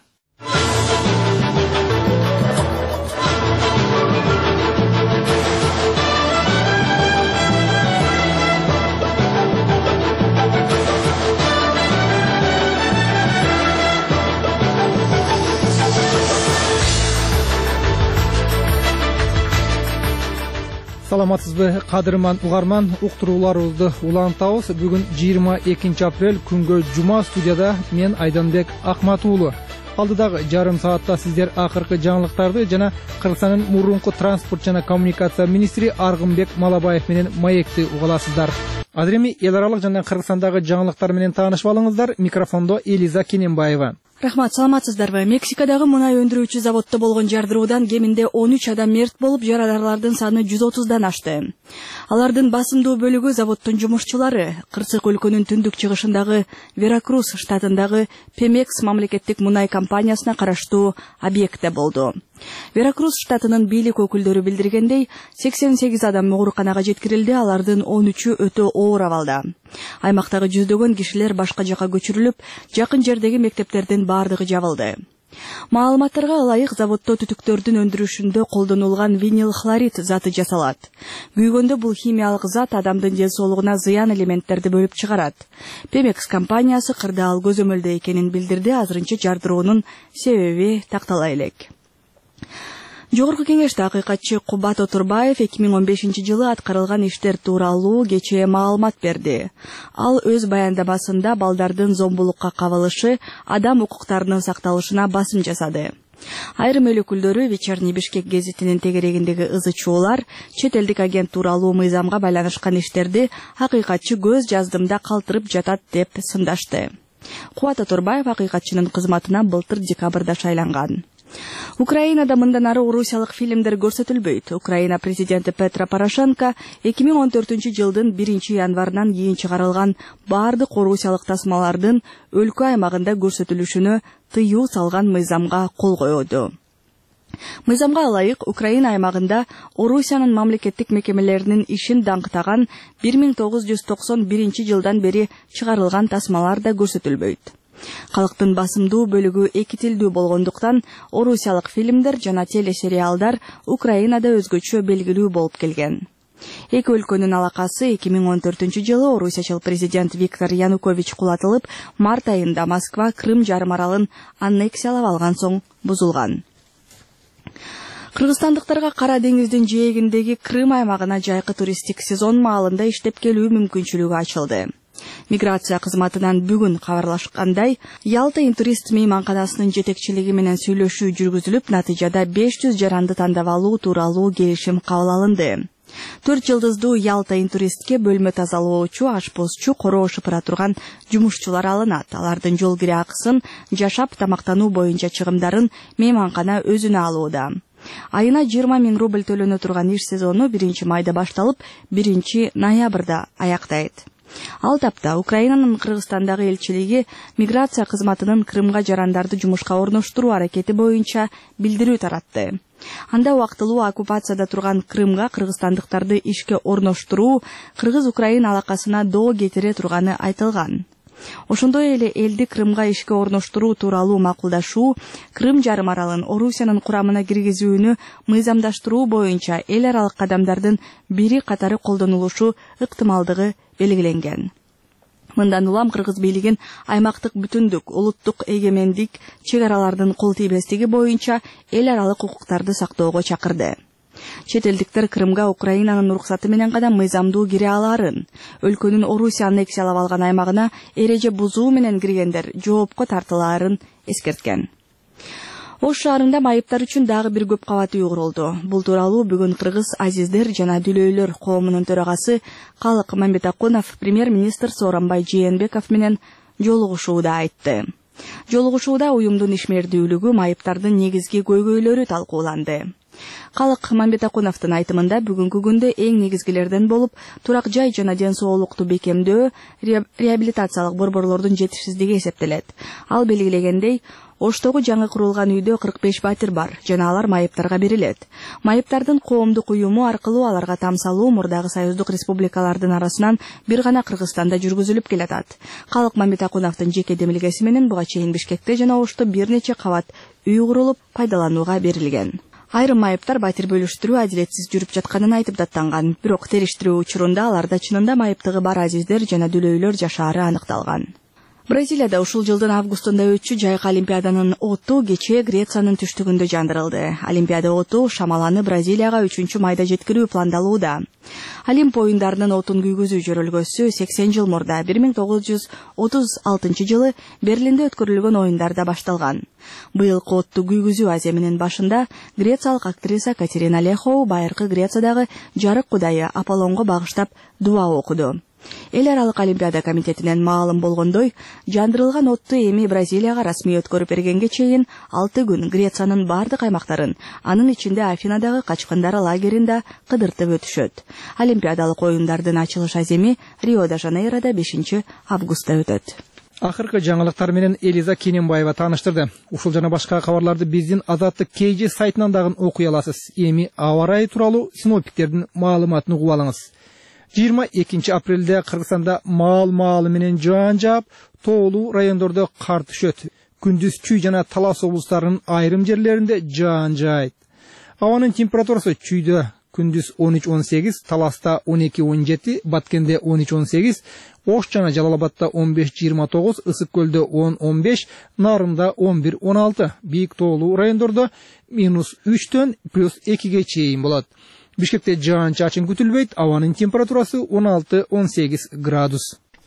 A: Саламатсызбы, кадырман угарман, уктурууларыбызды улантабыз. Бүгүн 22 апрель күнгө жума, студияда мен Айданбек Акмат уулу. Алдыдагы жарым саатта сиздер акыркы жаңылыктарды жана Кыргызстандын мурунку транспорт жана коммуникация министри Аргынбек Малабаев менен маекти угаласыздар. Азыр эми эл аралык жана Кыргызстандагы жаңылыктар менен таанышып алыңыздар. Микрофондо Элиза Кененбаева.
B: Рахмат, саламатсыздарбы. Мексикадагы мунай өндүрүүчү заводдо болгон жардыруудан кеминде 13 адам мерт болуп, жарадарлардын саны 130дан ашты. Алардын басымдуу бөлүгү заводдун жумушчулары. Кырсык өлкөнүн түндүк чыгышындагы Веракрус штатындагы Pemex мамлекеттик мунай компаниясына караштуу объектте болду. Веракрус штатынын бийлик өкүлдөрү билдиргендей, 88 адам ооруканага жеткирилди, алардын 13-ü өтө оор абалда. Аймактагы жүздөгөн кишилер башка жака көчүрүлүп, жакын жердеги мектептердин бардыгы жабылды. Маалыматтарга ылайык, заводдо түтүктөрдүн өндүрүшүндө колдонулган винил хлорид заты жасалат. Күйгөндө бул химиялык зат адамдын ден соолугуна зыян элементтерди бөлүп чыгарат. Pemex компаниясы кырдаал көзөмөлдө экенин билдирди. Азырынча жардыруунун себеби тактала элек. Жогорку кеңеште акыйкатчы Кубат Отурбаев 2015 жылы аткарылган иштер тууралуу кечээ маалымат берди. Ал өз баяндамасында балдардын зомбулукка кабылышы, адам укуктарынын сакталышына басым жасады. Айрым эл өкүлдөрү Вечерний Бишкек гезитинин тегерегиндеги ызы чуулар, чет элдик агент тууралуу мыйзамга байланышкан иштерди акыйкатчы көз жаздымда калтырып жатат деп сындашты. Кубат Отурбаев акыйкатчынын кызматына былтыр декабрда шайланган. Украинада мындан ары орусиялык фильмдер көрсөтүлбөйт. Украина президенти Петро Порошенко 2014 жылдын 1 январынан кийин чыгарылган бардык орусиялык тасмалардын өлкө аймагында көрсөтүлүшүнө тыюу салган мыйзамга кол коёду. Мыйзамга ылайык, Украина аймагында Орусиянын мамлекеттик мекемелеринин ишин даңктаган 1991 жылдан бери чыгарылган тасмалар да көрсөтүлбөйт. Калктын басымдуу бөлүгү эки тилдүү болгондуктан орусиялык фильмдер жана телесериалдар Украинада өзгөчө белгилүү болуп келген. Эки өлкөнүн алакасы 2014 жылы орусиячыл президент Виктор Янукович кулатылып, март айында Москва Крым жарым аралын аннексиялап алган соң бузулган. Кыргызстандыктарга Кара деңиздин жээгиндеги Крым аймагына жайкы туристтик сезон маалында иштеп келүү мүмкүнчүлүгү ачылды. Миграция кызматынан бүгүн кабарлашкандай, Ялта интурист мейманканасынын жетекчилиги менен сүйлөшүү жүргүзүлүп, натыйжада 500 жаранды тандап алуу тууралуу келишим кабыл алынды. 4 жылдыздуу Ялта интуристке бөлмө тазалоочу, ашпозчу, короо шыпыра турган жумушчулар алынат. Алардын жол кире акысын, жашап тамактануу боюнча чыгымдарын мейманкана өзүнө алууда. Айына 20 000 рубль төлөнө турган иш сезону 1 майда башталып, 1 ноябрда аяктайт. Ал тапта Украинанын Кыргызстандагы элчилиги миграция кызматынын Крымга жарандарды жумушка орноштуруу аракети боюнча билдирүү таратты. Анда убактылуу оккупацияда турган Крымга кыргызстандыктарды ишке орноштуруу Кыргыз-Украин алакасына доо кетире турганы айтылган. Ошондой эле элди Крымга ишке орноштуруу тууралуу макулдашуу, Крым жарым аралын Орусиянын курамына киргизүүнү мыйзамдаштыруу боюнча эл аралык кадамдардын бири катары колдонулушу ыктымалдыгы белгиленген. Мындан улам кыргыз бийлигин аймактык бүтүндүк, улуттук эгемендик, чек аралардын кол тийбестиги боюнча эл аралык укуктарды сактоого чакырды. Чет элдиктер Крымга Украинанын уруксаты менен гана мыйзамдуу кире аларын, өлкөнүн Орусия аннексиялап алган аймагына эреже бузуу менен киргендер жоопко тартылаарын эскерткен. Ош шаарында майыптар үчүн дагы бир көп кабат үй курулду. Бул тууралуу бүгүн кыргыз азиздер жана дүлөйлөр коомунун төрагасы Калык Мамбетакунов премьер-министр Сооронбай Жээнбеков менен жолугушууда айтты. Жолугушууда уюмдун ишмердүүлүгү, майыптардын негизги көйгөйлөрү талкууланды. Калык Мамбетакуновдун айтымында бүгүнкү күндө эң негизгилерден болуп, турак жай жана ден соолукту бекемдөө, реабилитациялык борборлордун жетишсиздиги эсептелет. Ал белгилегендей, Оштогу жаңы курулган үйдө 45 батир бар, жана алар майыптарга берилет. Майыптардын коомдук уюму аркылуу аларга тамсалуу мурдагы союздук республикалардын арасынан бир гана Кыргызстанда жүргүзүлүп келатат. Калык Мамбетакуновдун жеке демилгеси менен буга чейин Бишкекте жана Ошто бир нече кабат үй курулуп, пайдаланууга берилген. Айрым майыптар батир бөлүштүрүү адилетсиз жүрүп жатканын айтып даттанган, бирок териштирүү учурунда аларда чынында майыптыгы бар азиздер жана дүлөйлөр жашаары аныкталган. Бразилияда ушул жылдын августунда өтчү жайкы олимпиаданын оту кечээ Грециянын түштүгүндө жандырылды. Олимпиада оту шамаланы Бразилияга 3-майда жеткирүү пландалууда. Олимп оюндарынын отун күйгүзүү жөрөлгөсү 80 жыл мурда 1936 жылы Берлинде өткөрүлгөн оюндарда башталган. Быйылкы отту күйгүзүү аземинин башында грециялык актриса Катерина Лехоу байыркы Грециядагы жарык кудайы Аполлонго багыштап дуа окуду. Эл аралык олимпиада комитетинен маалым болгондой, жандырылган отту эми Бразилияга расмий өткөрүп бергенге чейин 6 күн Грециянын бардык аймактарын, анын ичинде Афинадагы качкындар лагеринде кыдыртып өтүшөт. Олимпиадалык оюндардын ачылыш аземи Рио-де-Жанейрода 5 августта өтөт.
A: Акыркы жаңылыктар менен Элиза Кененбаева тааныштырды. Ушул жана башка кабарларды биздин Азаттык KG сайтынан дагы окуй аласыз. Эми аба ырайы тууралуу синоптиктердин маалыматын угуп алыңыз. 22 апрелде Кыргызстанда маал менен жаан жаап, тоолуу райондордо кар түшөт. Күндүз Чүй жана Талас облустарынын айрым жерлеринде жаан жаайт. Абанын температурасы Чүйдө күндүз 13-18, Таласта 12-17, Баткенде 13-18, Ош жана Жалалабадда 15-29, Ысык көлдө 10-15, Нарында 11-16, бийик тоолуу райондордо -3-төн +2ге чейин болот. Бишкекте жаан чачын күтүлбөйт, абанын температурасы 16-18 градус.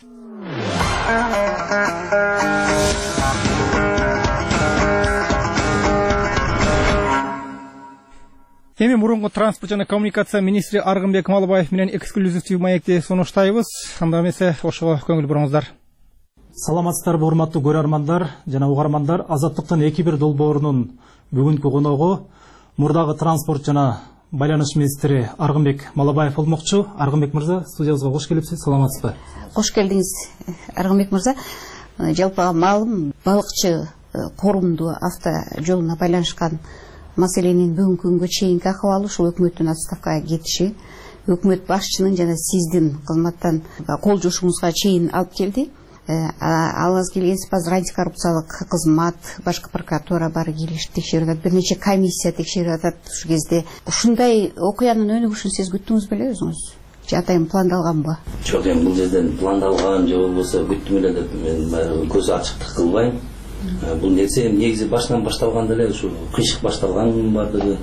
A: Эми мурунку транспорт жана коммуникация министри Аргынбек Малыбаев менен эксклюзивдүү маекти сунуштайбыз. Анда эмесе ошого көңүл буруңуздар.
S: Саламатсыздарбы урматтуу көрөрмандар жана угармандар. Азаттыктын 2-1 долбоорунун бүгүнкү коногу мурдагы транспорт жана байланыш министри Аргынбек Малыбаев болмокчу. Аргынбек мырза, студиябызга кош келипсиз. Саламатсызбы?
T: Кош келдиңиз, Аргынбек мырза. Жалпы маалым балыкчы корумдуу авто жолуна байланышкан маселенин бүгүнкү күнгө чейинки акыбалы ушул өкмөттүн отставкага кетиши, өкмөт башчынын жана сиздин кызматтан кол жуушуңузга чейин алып келди. Алыңыз келгенсиз азыр антикоррупциялык кызмат, башкы прокуратура баары келишип текшерип атат, бир нече комиссия текшерип атат. Ушул кезде ушундай окуянын өнүгүшүн сиз күттүңүз беле өзүңүз? Же атайын пландалганбы?
U: Жок, эми бул жерден пландалган же болбосо күттүм эле деп мен баягы көз ачыктык кылбайм. Бул нерсе негизи башынан башталган деле, ушу кыйшык башталган бардыгы.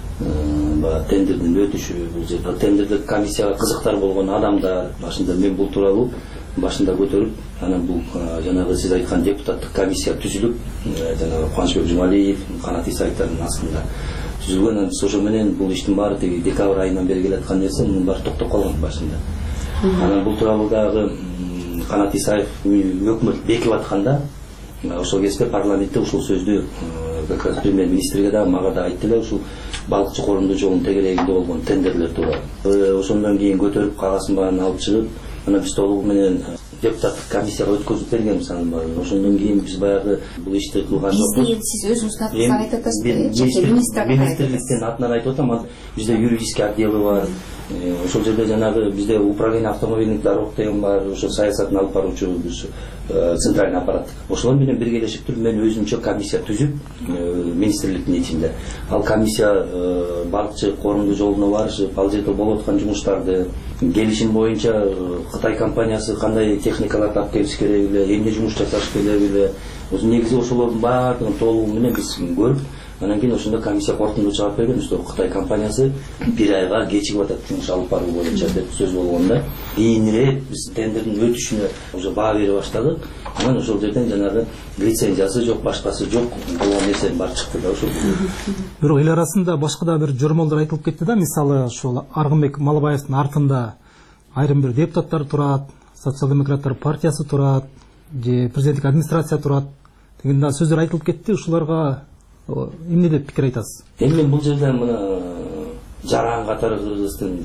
U: Тендердин өтүшү, бул жерде тендердик комиссияга кызыктар болгон адамдар, башында мен бул тууралуу башында көтөрүп, анан бул жанагы сиз айткан депутаттык комиссия түзүлүп, жанагы Кубанычбек Жумалиев, Канат Исаевдин астында түзүлгөн. Ошо менен бул иштин баары тиги декабрь айынан бери келаткан нерсе, мунун баары токтоп калган башында. Анан бул тууралуу дагы Канат Исаев өкмөт бекип атканда, ошол кезде парламентте ушул сөздү как раз премьер-министрге да, мага да айтты эле, ушул балыкчы корумдуу жолунун тегерегинде болгон тендерлер тууралуу. Ошондон кийин көтөрүп кагасын баарын алып чыгып, анан биз толугу менен депутаттык комиссияга өткөзүп бергенбиз анын баарын. Ошондон кийин биз баягы бул ишти кылган жокпуз.
T: Бизде сиз өзүңүздүн атыңыздан айтып атасызбы?
U: Министрликтен атынан айтып атам, бизде юридический отделы бар. Ошол жерде жанагы бизде управление автомобильных дорог деген бар, ошо саясатын алып баруучу центральный аппарат. Ошолор менен биргелешип туруп мен өзүмчө комиссия түзүп, министрликтин ичинде. Ал комиссия балыкчы корумдуу жолуна барышып, ал жерде болуп аткан жумуштарды, келишим боюнча Кытай компаниясы кандай техникаларды алып келиш керек эле, эмне жумуш жасаш керек эле, негизи ошолордун баардыгын толугу менен биз көрүп, Анан кийин ошондо комиссия корутунду чыгарып берген, что Кытай компаниясы бир айга кечигип атат жумуш алып баруу боюнча деп сөз болгондо, кийинирээк биз тендердин өтүшүнө уже баа бере баштадык. Анан ошол жерден жанагы лицензиясы жок, башкасы жок болгон нерсе бар чыкты да ошол.
S: Бирок эл арасында башка да бир жормолдор айтылып кетти да, мисалы ушул Аргынбек Малабаевдин артында айрым бир депутаттар турат, социал-демократтар партиясы турат, же президенттик администрация турат деген да сөздөр айтылып кетти. Ушуларга эмне деп пикир айтасыз?
U: Эми бул жерде мына жаран катары Кыргыздын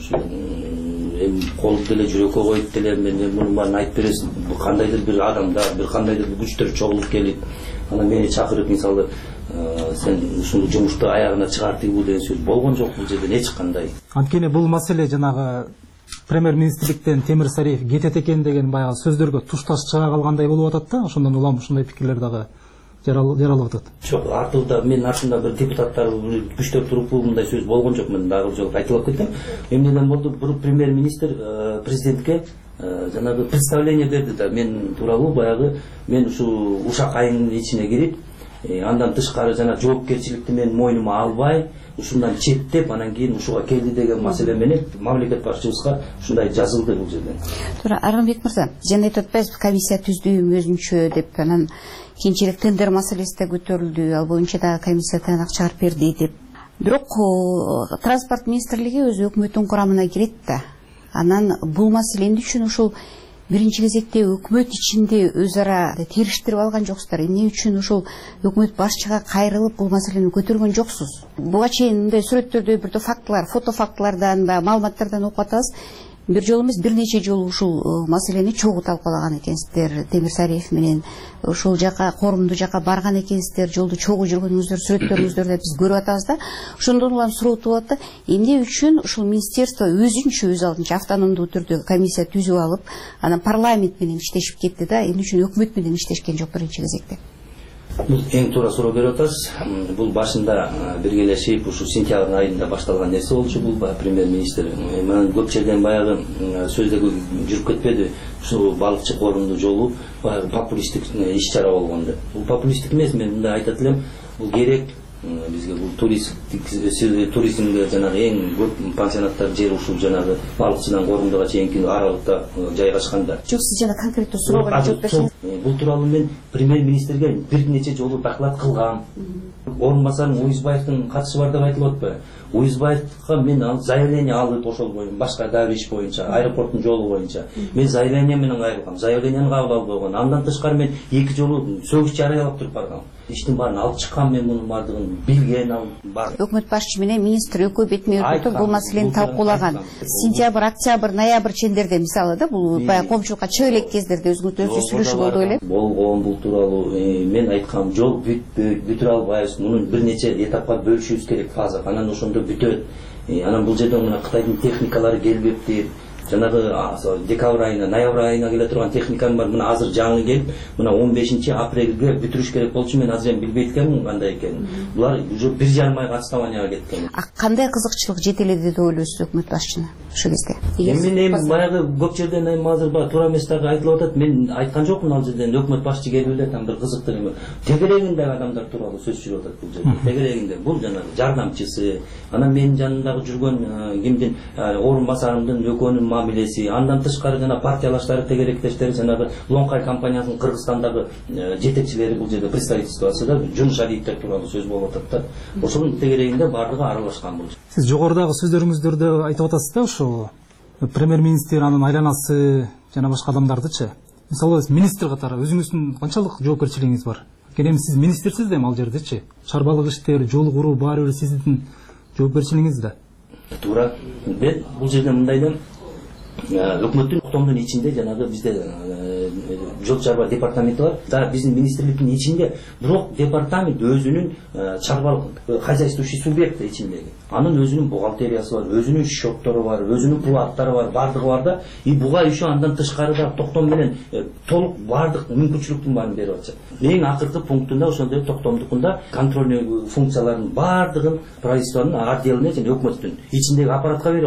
U: эми колуп деле жүрөккө коюп деле мен мунун баарын айтып бересиң. Кандайдыр бир адамдар, бир кандайдыр бир күчтөр чогулуп келип, анан мени чакырып, мисалы, сен ушул жумушту аягына чыгартып деген сөз болгон жок бул жерден эч кандай.
S: Анткени бул маселе жанагы премьер-министрликтен Темир Сариев кетет экен деген баягы сөздөргө тушташ чыга калгандай болуп атат да, ошондон улам ушундай пикирлер дагы жаралып атат.
U: Жок, артында менин артымда бир депутаттар күчтөр туруп мындай сөз болгон жок, мен дагы бир жолу айтылып кеттим. Эмнеден болду? Бир премьер-министр президентке жанагы представление берди да, мен тууралуу баягы мен ушу ушак айынын ичине кирип, андан тышкары жана жоопкерчиликти мен мойнума албай, ушундан четтеп, анан кийин ушуга келди деген маселе менен мамлекет башчыбызга ушундай жазылды бул жерден.
T: Туура, Аргынбек мырза, жана айтып атпайсызбы, комиссия түздүм өзүнчө деп, анан кийинчерээк тендер маселеси да көтөрүлдү, ал боюнча дагы комиссия тыянак чыгарып берди деп. Бирок транспорт министрлиги өз өкмөттүн курамына кирет да. Анан бул маселени үчүн ушул биринчи кезекте өкмөт ичинде өз ара териштирип алган жоксуздар. Эмне үчүн ушул өкмөт башчыга кайрылып бул маселени көтөргөн жоксуз? Буга чейин мындай сүрөттөрдө бирдө фактылар, фотофактылардан, маалыматтардан окуп атабыз. Бир жолу эмес, бир нече жолу ушул маселени чогуу талкуулаган экенсиздер. Темир Сариев менен ушул жака, Корумду жака барган экенсиздер, жолду чогуу жүргөнүңүздөр, сүрөттөрүңүздөрдү биз көрүп атабыз да. Ошондон улам суроо туулат да, эмне үчүн ушул министерство өзүнчө өз алдынча автономдуу түрдө комиссия түзүп алып, анан парламент менен иштешип кетти да, эмне үчүн өкмөт менен иштешкен жок биринчи кезекте?
U: Бул эң туура суроо берип атасыз. Бул башында биргелешип ушу сентябрь айында башталган нерсе болчу бул премьер-министр. Мен көп жерден баягы сөздөгү жүрүп кетпеди. Ушу балыкчы Корумду жолу баягы популисттик иш-чара болгонду. Бул популисттик эмес, мен мындай айтат элем, бул керек бизге, бул туризмге жанагы эң көп пансионаттар жер ушул жанагы балыкчыдан Корумдуга чейинки аралыкта жайгашканда.
T: Жок, сиз жана конкреттүү суроого жооп берсеңиз.
U: Бул тууралуу мен премьер-министрге бир нече жолу доклад кылгам. Орун басарым Уюзбаевдин катышы бар деп айтылып атпайбы? Уюзбаевга мен заявление алып, ошол боюнча башка дагы иш боюнча, аэропорттун жолу боюнча мен заявление менен кайрылгам. Заявлениени кабыл албаган. Андан тышкары мен 2 жолу сөгүш жарыялап туруп баргам. Иштин баарын алып чыккан, мен мунун бардыгын билген бар.
T: Өкмөт башчы менен министр экөө бетме өтүп бул маселени талкуулаган. Сентябрь, октябрь, ноябрь чендерде мисалы да, бул баягы коомчулукка чыга элек кездерде өзүңүздөр сүйлөшүү болду эле.
U: Болгон бул тууралуу мен айткам жол бүтүрө албайбыз. Мунун бир нече этапка бөлүшүбүз керек фаза. Анан ошондо бүтөт. Анан бул жерден мына Кытайдын техникалары келбепти. Жанагы декабрь айына, ноябрь айына келе турган техникам бар. Мына азыр жаңы келип, мына 15 апрелге бүтүрүш керек болчу. Мен азыр эми билбейт экенмин кандай экенин. Булар уже 1,5 айга отставанияга кеткен.
T: Кандай кызыкчылык жетеледи деп ойлойсуз өкмөт башчыны ошол кезде?
U: Мен баягы көп жерден азыр бар туура эмес дагы айтылып атат. Мен айткан жокмун ал жерден өкмөт башчы келип эле там бир кызыктыр эме. Тегерегиндеги адамдар тууралуу сөз жүрүп атат бул жерде. Тегерегинде бул жанагы жардамчысы, анан менин жанымдагы жүргөн кимдин орун басарымдын экөөнүн мамилеси, андан тышкары жана партиялаштары, тегеректештери, жанагы Лоңкай компаниясынын Кыргызстандагы жетекчилери бул жерде представительствосуда Жумуш Алиевтер тууралуу сөз болуп атат да. Ошонун тегерегинде бардыгы аралашкан бул.
S: Сиз жогорудагы сөздөрүңүздөрдө айтып атасыз да, ошо премьер-министр, анын айланасы жана башка адамдардычы. Мисалы, министр катары өзүңүздүн канчалык жоопкерчилигиңиз бар? Эми сиз министрсиз да, ал жердечи. Чарбалык иштер, жол куруу баары бир сиздин жоопкерчилигиңиз да.
U: Туура. Мен бул жерде мындай да, өкмөттүн токтомдун ичинде жанагы бизде жол чарба департаменти бар. Да, биздин министрликтин ичинде, бирок департамент өзүнүн чарбалык хозяйствующий субъект ичиндеги. Анын өзүнүн бухгалтериясы бар, өзүнүн счеттору бар, өзүнүн кулактары бар, бардыгы бар да. Буга еще андан тышкары да токтом менен толук бардык мүмкүнчүлүктүн баарын берип атат. Эң акыркы пунктунда ошондой токтомдукунда контрольный функциялардын бардыгын правительствонун отделине жана өкмөттүн ичиндеги аппаратка берип атат.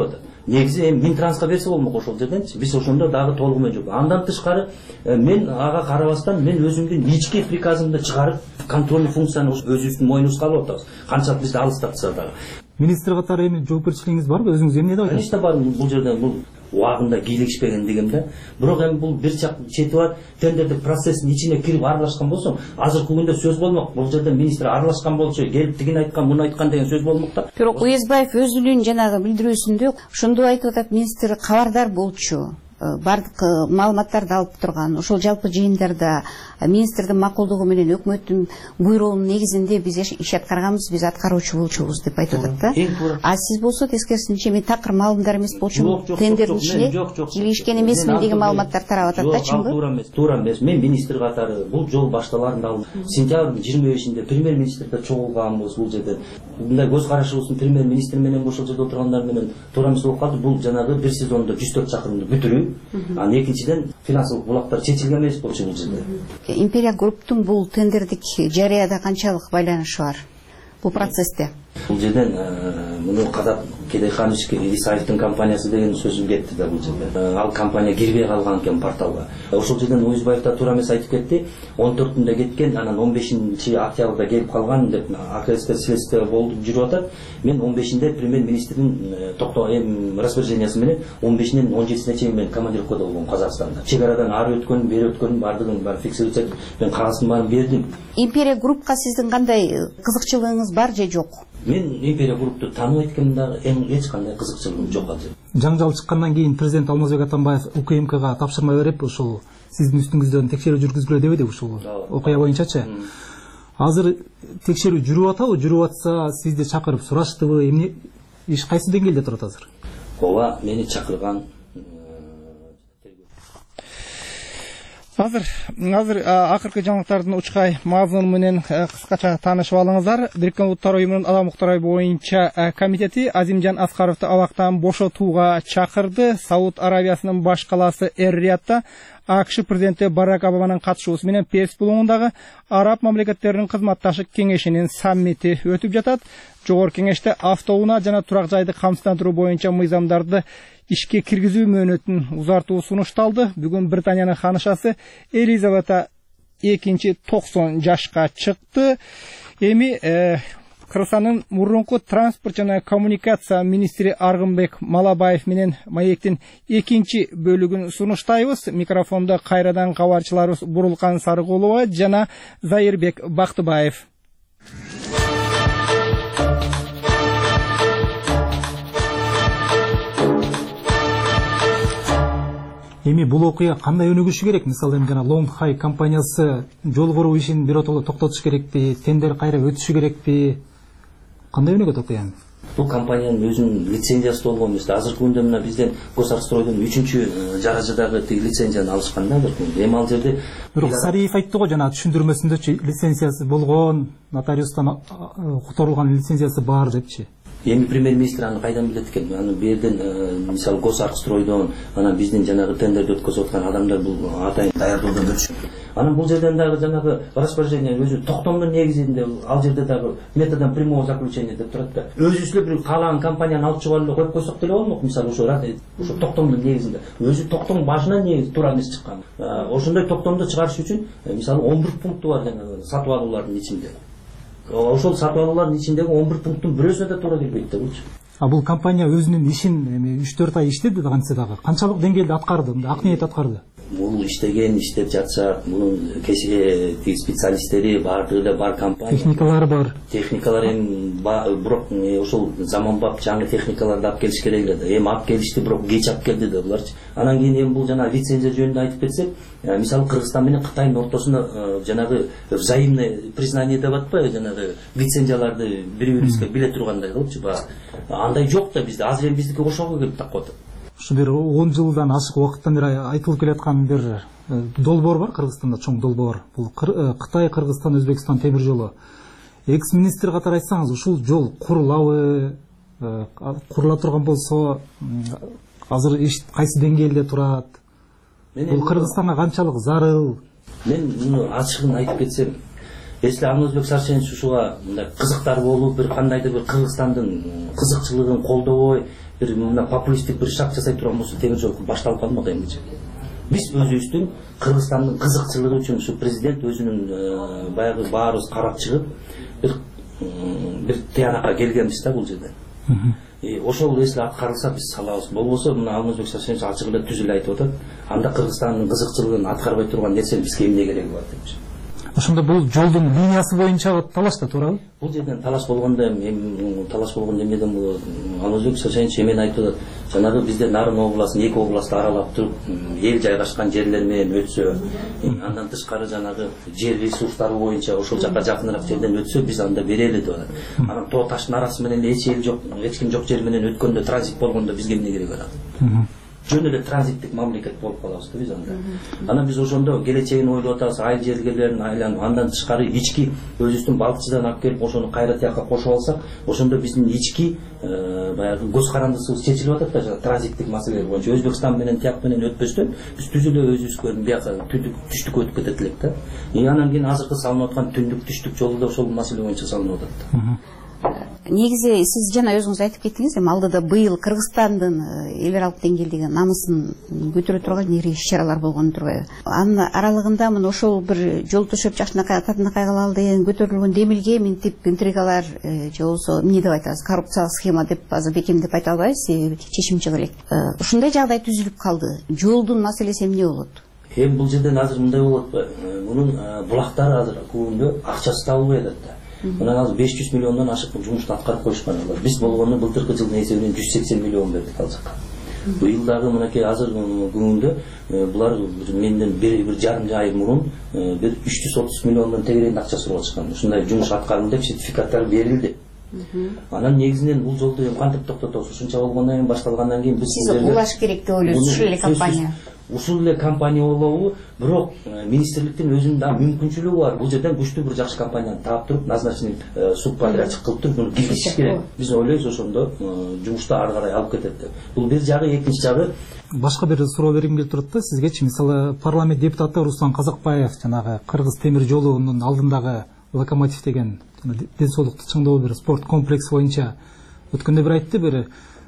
U: негизи эми Минтрансқа берсе болмок ошол жерденчи. Биз ошондо дагы толугу менен жок. Андан тышкары мен ага карабастан мен өзүмдүн ички приказымды чыгарып контрольдук функцияны өзүбүздүн мойнубузга алып атабыз. Канчалык бизди алыстатса дагы.
S: Министр катары эми жоопкерчилигиңиз барбы? Өзүңүз эмне ойлойсуз?
U: Конечно бар. Бул жерден бул убагында кийлигишпеген дегем да. Бирок эми бул бир чети бар. Тендердик процесстин ичине кирип аралашкан болсоң, азыркы күндө сөз болмок. Бул жерде министр аралашкан болчу, келип тигин айткан, муну айткан деген сөз болмок да.
T: Бирок Уезбаев өзүнүн жанагы билдирүүсүндө ошондо айтып атат, министр кабардар болчу. Бардык маалыматтарды алып турган. Ошол жалпы жыйындарда министрдин макулдугу менен өкмөттүн буйругунун негизинде биз иш аткарганбыз, биз аткаруучу болчубуз деп айтып атат да. А сиз болсо тескерисинче мен такыр маалымдар эмес болчумун, тендердин ичине кийлигишкен эмесмин деген маалыматтар тарап атат да, чынбы?
U: Туура эмес. Мен министр катары бул жол башталарында сентябрдын 25-inde премьер-министрде чогулганбыз бул жерде. Мындай көз карашыбыздын премьер-министр менен ошол жерде отургандар менен туура эмес болуп калды. Бул жанагы бир сезондо 104 чакырымды бүтүрүү. Анан экинчиден финансылык булактар чечилген эмес болчу бул жерде.
T: Империя Групптун бул тендердик жарыяда канчалык байланышы бар бул процессте?
U: Бул жерден муну кадап Кедейхан Исаевдин компаниясы деген сөзү кетти да бул жерде. Ал компания кирбей калган экен порталга. Ошол жерден Уезбаев да туура эмес айтып кетти. 14-ндө кеткен, анан 15-октябрда келип калган деп АКС следствие болуп жүрүп атат. Мен 15-inde премьер-министрдин распоряжениясы менен 15-нен 17-сине чейин мен командировкада болгом Казакстанда. Чегарадан ары өткөн, бери өткөн бардыгын бар фиксировать этип, мен кагаздын баарын бердим.
T: Империя Группка сиздин кандай кызыкчылыгыңыз бар же жок?
U: Мен Империя Группту тааныбайт экенмин дагы эч кандай кызыкчылыгым жок азыр.
S: Жаңжал чыккандан кийин президент Алмазбек Атамбаев УКМКга тапшырма берип, ушул сиздин үстүңүздөн текшерүү жүргүзгүлө дебеди ушул окуя боюнчачы. Азыр текшерүү жүрүп атабы? Жүрүп атса, сизди чакырып сураштыбы? Эмне иш кайсы деңгээлде турат азыр?
U: Ооба, мени чакырган.
A: Азыр акыркы жаңылыктардын учкай мазмуну менен кыскача таанышып алыңыздар. Бириккен Улуттар уюмунун Ала Муктарай боюнча комитети Азимжан Аскаровду абактан бошотууга чакырды. Сауд Арабиясынын баш калаасы Эр-Риядда АКШ президенти Барак Обаманын катышуусу менен Перс булугундагы араб мамлекеттеринин кызматташык кеңешинин саммити өтүп жатат. Жогорку кеңеште автоунаа жана турак жайды камсыздандыруу боюнча мыйзамдарды ишке киргизүү мөөнөтүн узартуу сунушталды. Бүгүн Британиянын ханышасы Элизабета 90 жашка чыкты. Эми Кыргызстандын мурунку транспорт жана коммуникация министри Аргынбек Малабаев менен маектин экинчи бөлүгүн сунуштайбыз. Микрофондо кайрадан кабарчыларыбыз Бурулкан Сарыгулова жана Зайырбек Бактыбаев.
S: Эми бул окуя кандай өнүгүшү керек? Мисалы эми жана Long High компаниясы жол куруу ишин биротоло токтотуш керекпи? Тендер кайра өтүшү керекпи? Кандай өнүгөт окуя?
U: Бул компаниянын өзүнүн лицензиясы болгон эмес. Азыркы күндө мына бизден Госарстройдун 3-чү жаражыдагы лицензияны алышкан да. Эми ал жерде
S: бирок Сариев айтты го жана түшүндүрмөсүндө лицензиясы болгон, нотариустан которулган лицензиясы бар депчи.
U: Эми премьер-министр аны кайдан билет экен? Аны берден мисалы Госарстройдон, анан биздин жанагы тендерди өткөзүп аткан адамдар бул атайын даярдоодан өтүшүп. Анан бул жерден дагы жанагы распоряжение өзү токтомдун негизинде ал жерде дагы методом прямого заключения деп турат да. Өзүбүз эле бир каалаган компанияны алып чыгып эле коюп койсок деле болмок. Мисалы ошо токтомдун негизинде өзү токтом башынан негизи туура эмес чыккан. Ошондой токтомду чыгарыш үчүн мисалы 11 пункту бар жанагы сатып алуулардын ичинде. Ошол сатып алуулардын ичиндеги 11 пункттун бирөөсүнө да туура келбейт да булчу.
S: Бул компания өзүнүн ишин 3-4 ай иштеди да кантсе дагы. Канчалык деңгээлде аткарды? Ак ниет аткарды?
U: Бул иштеп жатса, мунун специалисттери бардыгы да бар компания.
S: Техникалары бар.
U: Техникалар эми бирок ошол заманбап жаңы техникаларды алып келиш керек эле да. Эми алып келишти, бирок кеч алып келди да буларчы. Анан кийин эми бул жана лицензия жөнүндө айтып кетсек, мисалы Кыргызстан менен Кытайдын ортосунда жанагы взаимное признание деп атпайбы, жанагы лицензияларды бири-бирибизге биле тургандай кылчу баягы. Андай жок да бизде. Азыр эми биздики ошого келип такып атат.
S: Ушу бир 10 жылдан ашык убакыттан бери айтылып келаткан бир долбоор бар Кыргызстанда, чоң долбоор. Бул Кытай, Кыргызстан, Өзбекстан темир жолу. Экс-министр катары айтсаңыз, ушул жол курулабы? Курула турган болсо, азыр иш кайсы деңгээлде турат? Бул Кыргызстанга канчалык зарыл?
U: Мен муну ачыгын айтып кетсем, если Алмазбек Сарсенович ушуга мындай кызыктар болуп, бир кандайдыр бир Кыргызстандын кызыкчылыгын колдобой, бир мына популисттик бир шарт жасай турган болсо темир жол башталып калмак эмгиче. Биз өзүбүздүн Кыргызстандын кызыкчылыгы үчүн ушу президент өзүнүн баягы баарыбыз карап чыгып бир тыянакка келгенбиз да бул жерде. Ошол эсле аткарылса биз салабыз. Болбосо мына Алмазбек Шаршенович ачык эле түз эле айтып атат. Анда Кыргызстандын кызыкчылыгын аткарбай турган нерсени бизге эмне кереги бар депчи.
S: Ошондо бул жолдун линиясы боюнча талаш да туурабы?
U: Бул жерден талаш болгондо эмнеден болот? Алмазбек Шаршенович эмен айтып атат. Жанагы бизде Нарын областын 2 областты аралап туруп, эл жайгашкан жерлер менен өтсө, андан тышкары жанагы жер ресурстары боюнча ошол жакка жакыныраак жерден өтсө, биз анда берели деп атат. Анан тоо таштын арасы менен эч эл жок, эч ким жок жер менен өткөндө транзит болгондо бизге эмне кереги бар? Жөн эле транзиттик мамлекет болуп калабыз да биз анда. Анан биз ошондо келечегин ойлоп атабыз, айыл жерлерин айланып, андан тышкары ички өзүбүздүн балыкчыдан алып келип ошону кайра тияка кошуп алсак, ошондо биздин ички баягы көз карандысыбыз чечилип атат да, транзиттик маселелер боюнча Өзбекстан менен тияк менен өтпөстөн биз түз эле өзүбүзгө бияка түштүк өтүп кетет элек да. Анан кийин азыркы салынып аткан түндүк түштүк жолу да ошол маселе боюнча салынып атат.
T: Негизи сиз жана өзүңүз айтып кеттиңиз, эми алдыда быйыл Кыргызстандын эл аралык деңгээлдеги намысын көтөрө турган ири иш-чаралар болгон турбайбы? Анын аралыгында мына ошол бир жол төшөп жакшынакай татынакай кылалы деген көтөрүлгөн демилге минтип интригалар же болбосо эмне деп айтабыз, коррупциялык схема деп азыр бекем деп айта албайбыз, себеби чечим чыгып элек. Ушундай жагдай түзүлүп калды. Жолдун маселеси эмне болот?
U: Эми бул жерден азыр мындай болот го. Мунун булактары азыр көбүндө акчасы табылбай атат да. Мына азыр 500 миллиондон ашык жумушту аткарып коюшкан. Биз болгону былтыркы жылдын эсебинен 180 миллион бердик ал жакка. Быйыл дагы мынакей азыр күндө булар менден бир жарым ай мурун бир 330 миллиондон тегерегин акча сурап чыккан. Ушундай жумуш аткарылды деп сертификаттар берилди. Анан негизинен бул жолду кантип токтотобуз? Ушунча болгондон кийин башталгандан кийин биз
T: сиз улаш керек деп ойлойсуз, ушул эле компания.
U: Ушул эле компания болобу, бирок министрликтин өзүнүн да мүмкүнчүлүгү бар. Бул жерден күчтүү бир жакшы компанияны таап туруп, назначенный субподрядчик кылып туруп, муну киргизиш керек. Биз ойлойбуз ошондо жумушту ары карай алып кетет деп. Бул бир жагы, экинчи жагы
S: башка бир суроо бергим келип турат да сизгечи. Мисалы, парламент депутаты Руслан Казакбаев жанагы Кыргыз темир жолунун алдындагы Локомотив деген ден соолукту чыңдоо бир спорт комплекси боюнча өткөндө бир айтты, бир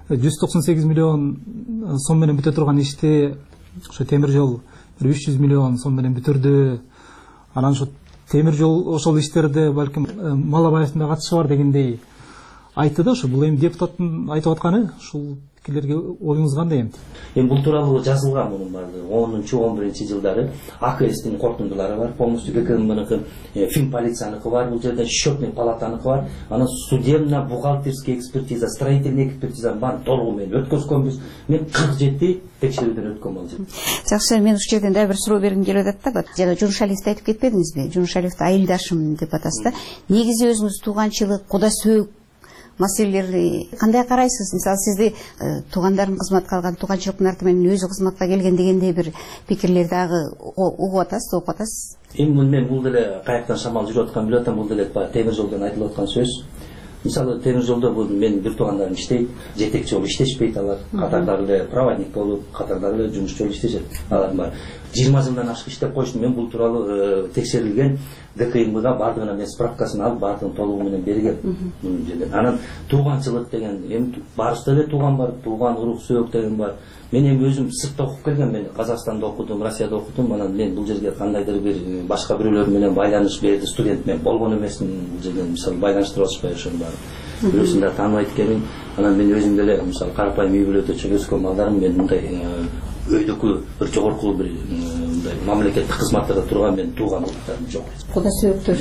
S: 198 миллион сом менен бүтө турган ишти ошо темир жол 300 миллион сом менен бүтүрдү. Анан ошо темир жол ошол иштерде балким Малабаевдин да катышы бар дегендей айтты да. Ошо бул эми депутаттын айтып атканы, ушул пикирлерге оюңуз кандай эми?
U: Эми бул тууралуу жазылган мунун баардыгы 10-11 жылдары АКСтин корутундулары бар, полностью ГКМныкы, Финполицияныкы бар, бул жерде счетный палатаныкы бар, анан судебно-бухгалтерский экспертиза, строительный экспертиза бар, толугу менен өткөзгөнбүз. Мен 47 текшерүүдөн өткөн бул жерде.
T: Жакшы, мен ушул жерден дагы бир суроо бергим келип атат да. Жана Жунушалиевди айтып кетпедиңизби? Жунушалиевди айылдашым деп атасыз да. Негизи өзүңүз тууганчылык, куда сөөк маселелерди кандай карайсыз? Мисалы, сизди туугандарын кызматка алган, тууганчылыктын арты менен өзү кызматка келген дегендей бир пикирлер дагы угуп атасыз, окуп атасыз.
U: Эми мен бул деле каяктан шамал жүрүп аткан билип атам, бул деле темир жолдон айтылып аткан сөз. Мисалы, темир жолдо мен бир туугандарым иштейт, жетекчи болуп иштешпейт алар. Катардагы эле проводник болуп, катардагы эле жумушчу болуп иштешет. Алар бар. 20 жылдан ашык иштеп коюштум. Мен бул тууралуу текшерилген ГКМга бардыгына мен справкасын алып, бардыгын толугу менен бергем. Анан тууганчылык деген, эми баарыбызда эле тууган бар, тууган урук сөөк деген бар. Мен эми өзүм сыртта окуп келгем, мен Казакстанда окудум, Россияда окудум. Анан мен бул жерге кандайдыр бир башка бирөөлөр менен байланыш берди, студент мен болгон эмесмин. Бул жерден мисалы байланыштырып атышпайбы ошону баары. Бирөөсүн да тааныбайт экенмин. Анан мен өзүм деле мисалы карапайым үй бүлөдө өскөн балдарым, мен мындай өйдөкү бир жогорку бир мындай мамлекеттик кызматтарда турган мен тууган уруктарым жок.
T: Куда сөөктөр?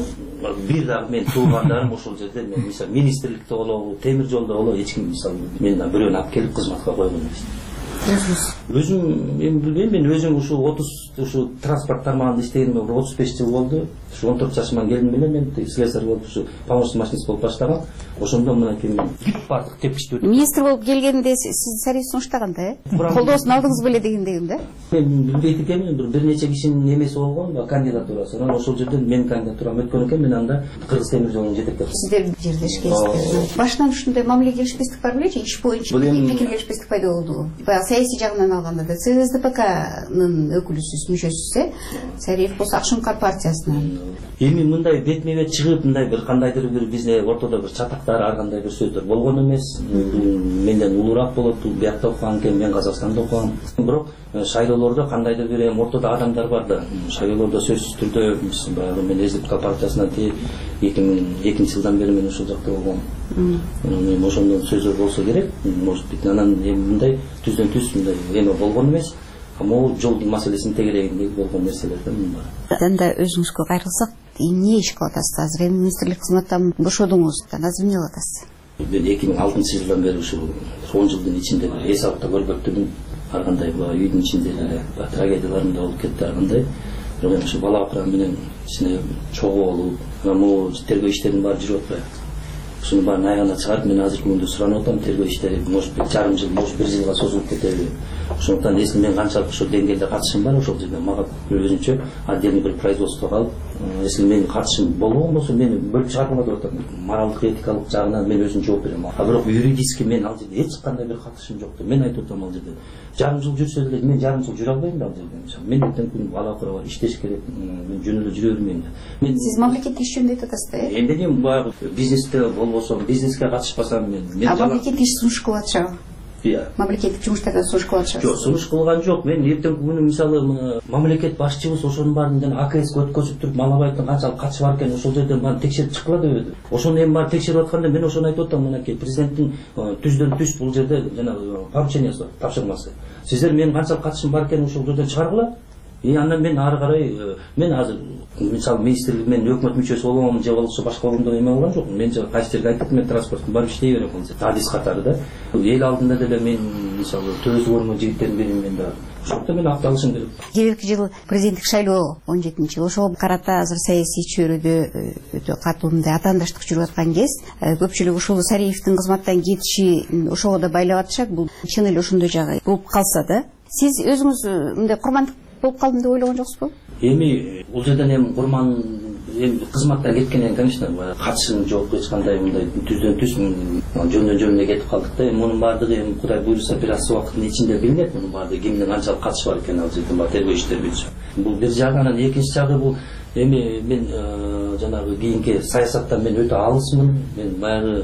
U: Бир дагы мен туугандарым ошол жерде, мен мисалы министрликте болобу, темир жолдо болобу, эч ким мисалы мен бирөөнү алып келип кызматка койгон эмес. Өзүм эми билбейм, мен өзүм ушул 30 ушу транспорт тармагында иштегениме 35 жыл болду. Ушу 14 жашыман келдим эле мен слесарь болуп, ушу помощник машинист болуп баштагам. Ошондо мынакей мен бардык тепкичти өтүп.
T: Министр болуп келгенде сиз сариф сунуштаган да, колдоосун алдыңыз беле дегендегим да.
U: Мен билбейт экенмин, бир нече кишинин эмеси болгон, кандидатурасы. Анан ошол жерден мен кандидатурам өткөн экен, мен анда Кыргыз темир жолунун жетектеп.
T: Сиздер жерлешкенсиздер. Башынан ушундай мамиле келишпестик бар белечи, иш боюнча пикир келишпестик пайда болду. Баягы саясий жагынан алганда да ЦСДПКнын өкүлүсүз, мүчөсүз, Сариев болсо Акшумкар партиясынан.
U: Эми мындай бетме бет чыгып, мындай бир кандайдыр бир бизде ортодо бир чатактар, ар кандай бир сөздөр болгон эмес. Менден улуураак болот, бул биякта окуган экен, мен Казакстанда окугам. Бирок шайлоолордо кандайдыр бир ортодо адамдар бар да. Шайлоолордо сөзсүз түрдө баягы мен СДПК партиясына 2002 жылдан бери мен ушул жакта болгом. Мен ошондон сөздөр болсо керек, может быть, анан мындай түздөн түз мындай эме болгон эмес. Могу жолдун маселесин тегерегинде болгон нерселерден бар.
T: Анда өзүңүзгө кайрылсак, эмне иш кылып атасыз? Азыр эми министрлик кызматтан бошодуңуз, азыр эмне кылып атасыз?
U: Мен 2006 жылдан бери ушул 10 жылдын ичинде эс алып да көрбөптүмүн. Ар кандай үйдүн ичинде трагедияларым да болуп кетти, ар кандай. Бирок ушу бала акыраа менен ичине чогуу болуп, могу тергөө иштеринин баары жүрүп атпайбы? Ушунун баарын аягына чыгарып, мен азыркы күндө суранып атам, тергөө иштери может жарым жыл, может 1 жылга созулуп кетеби. Ошондуктан если мен канчалык ошол деңгээлде катышым бар, ошол жерде мага өзүнчө отдельный бир производство калып, если менин катышым болгон болсо, мени бөлүп чыгаргыла деп атам. Моралдык, этикалык жагынан мен өзүм жооп берем. А бирок юридически мен ал жерде эч кандай бир катышым жок деп мен айтып атам ал жерде. Жарым жыл жүрсө деле мен жарым жыл жүрө албайм да ал жерде. Мен эртең күн бала акыраа иштеш керек, мен жөн эле жүрө бермейм да.
T: Сиз мамлекеттик иш жөнүндө айтып атасыз да, э?
U: Эмне дейм, баягы бизнесте болбосом, бизнеске катышпасам мен.
T: Мамлекеттик иш сунуш кылып атышабы? Мамлекеттик жумуштарда сунуш кылып атышабы?
U: Жок, сунуш кылган жок. Мен эртең күнү мисалы мамлекет башчыбыз ошонун баарын жана АКС өткөзүп туруп, Малабаевдин канчалык катышы бар экен, ошол жерден баарын текшерип чыккыла дебеди. Ошону эми баары текшерип атканда мен ошону айтып атам, мынакей президенттин түздөн түз бул жерде жана поручениясы бар, тапшырмасы. Сиздер менин канчалык катышым бар экен ошол жерден чыгаргыла. Андан мен ары карай мен азыр мисалы министрлик мен өкмөт мүчөсү болгом же болбосо башка болгондо эме болгон жокмун. Мен кайсы жерге айттым, мен транспорттун барып иштей берем болчу. Адис катары да. Эл алдында деле мен мисалы төбөсү көрмө жигиттердин бири мен да. Ошондо мен акталышым керек.
T: Келерки жылы президенттик шайлоо 17-жыл. Ошого карата азыр саясий чөйрөдө өтө катуу мындай атаандаштык жүрүп аткан кез. Көпчүлүк ушул Сариевдин кызматтан кетиши ошого да байлап атышат. Бул чын эле ошондой жагы болуп калса да. Сиз өзүңүз мындай курмандык болуп калдым деп ойлогон жоксузбу?
U: Эми бул жерден эми курман эми кызматтан кеткенден конечно катышым жок, эч кандай мындай түздөн түз жөндөн жөнүнө кетип калдык да. Эми мунун баардыгы эми Кудай буйруса бир аз убакыттын ичинде билинет. Мунун баардыгы кимдин канчалык катышы бар экен ал жерде тергөө иштери боюнча. Бул бир жагы, анан экинчи жагы бул эми мен жанагы кийинки саясаттан мен өтө алысмын. Мен баягы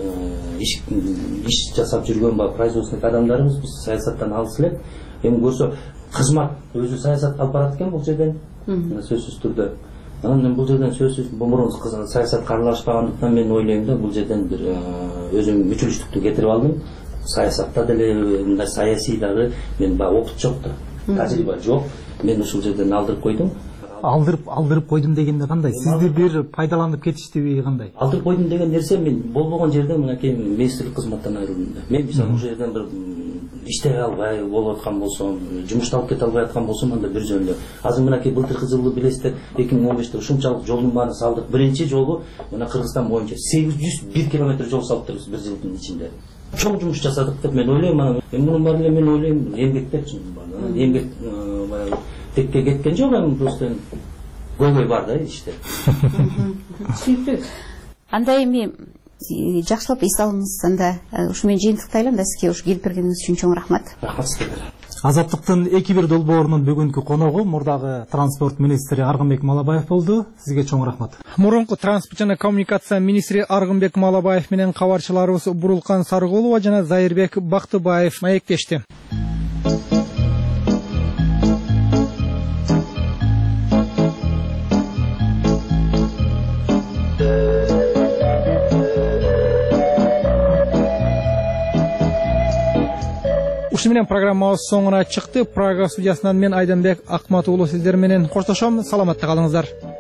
U: иш жасап жүргөн баягы производственный адамдарыбыз, биз саясаттан алыс элек. Эми көрсө кызмат өзү саясатка алып барат экен бул жерден, сөзсүз түрдө. Анан бул жерден сөзсүз мурун саясатка аралашпагандыктан мен ойлойм да, бул жерден бир өзүм мүчүлүштүктү кетирип алдым. Саясатта деле мындай саясий дагы мен баягы опыт жок да, тажрыйба жок. Мен ушул жерден алдырып койдум.
S: Алдырып койдум дегенде кандай? Сизди бир пайдаланып кетиштиби кандай?
U: Алдырып койдум деген нерсе мен болбогон жерде мынакей министрлик кызматтан айрылдым да. Мен мисалы ушул жерден бир иштей албай болуп аткан болсом, жумушту алып кете албай аткан болсом, анда бир жөн эле. Азыр мынакей былтыркы жылы билесиздер, 2015-те ушунчалык жолдун баарын салдык. Биринчи жолу мына Кыргызстан боюнча 801 километр жол салыптырбыз бир жылдын ичинде. Чоң жумуш жасадык деп мен ойлойм. Анан мунун баары эле мен ойлойм, эмгектер чын баары. Эмгек баягы текке кеткен жок, эми просто көйгөй бар да иште.
T: Түшүнүктүү. Анда эми жакшылап эс алыңыз. Анда ушу мен жыйынтыктайлам да, сизге ушу келип бергениңиз үчүн чоң рахмат.
U: Рахмат сизге.
S: Азаттыктын 2-1 долбоорунун бүгүнкү коногу мурдагы транспорт министри Аргынбек Малабаев болду. Сизге чоң рахмат.
A: Мурунку транспорт жана коммуникация министри Аргынбек Малабаев менен кабарчыларыбыз Бурулкан Сарыгулова жана Зайырбек Бактыбаев маектешти. Ушу менен программабыз соңуна чыкты. Прага студиясынан мен Айданбек Акмат уулу сиздер менен коштошом. Саламатта калыңыздар.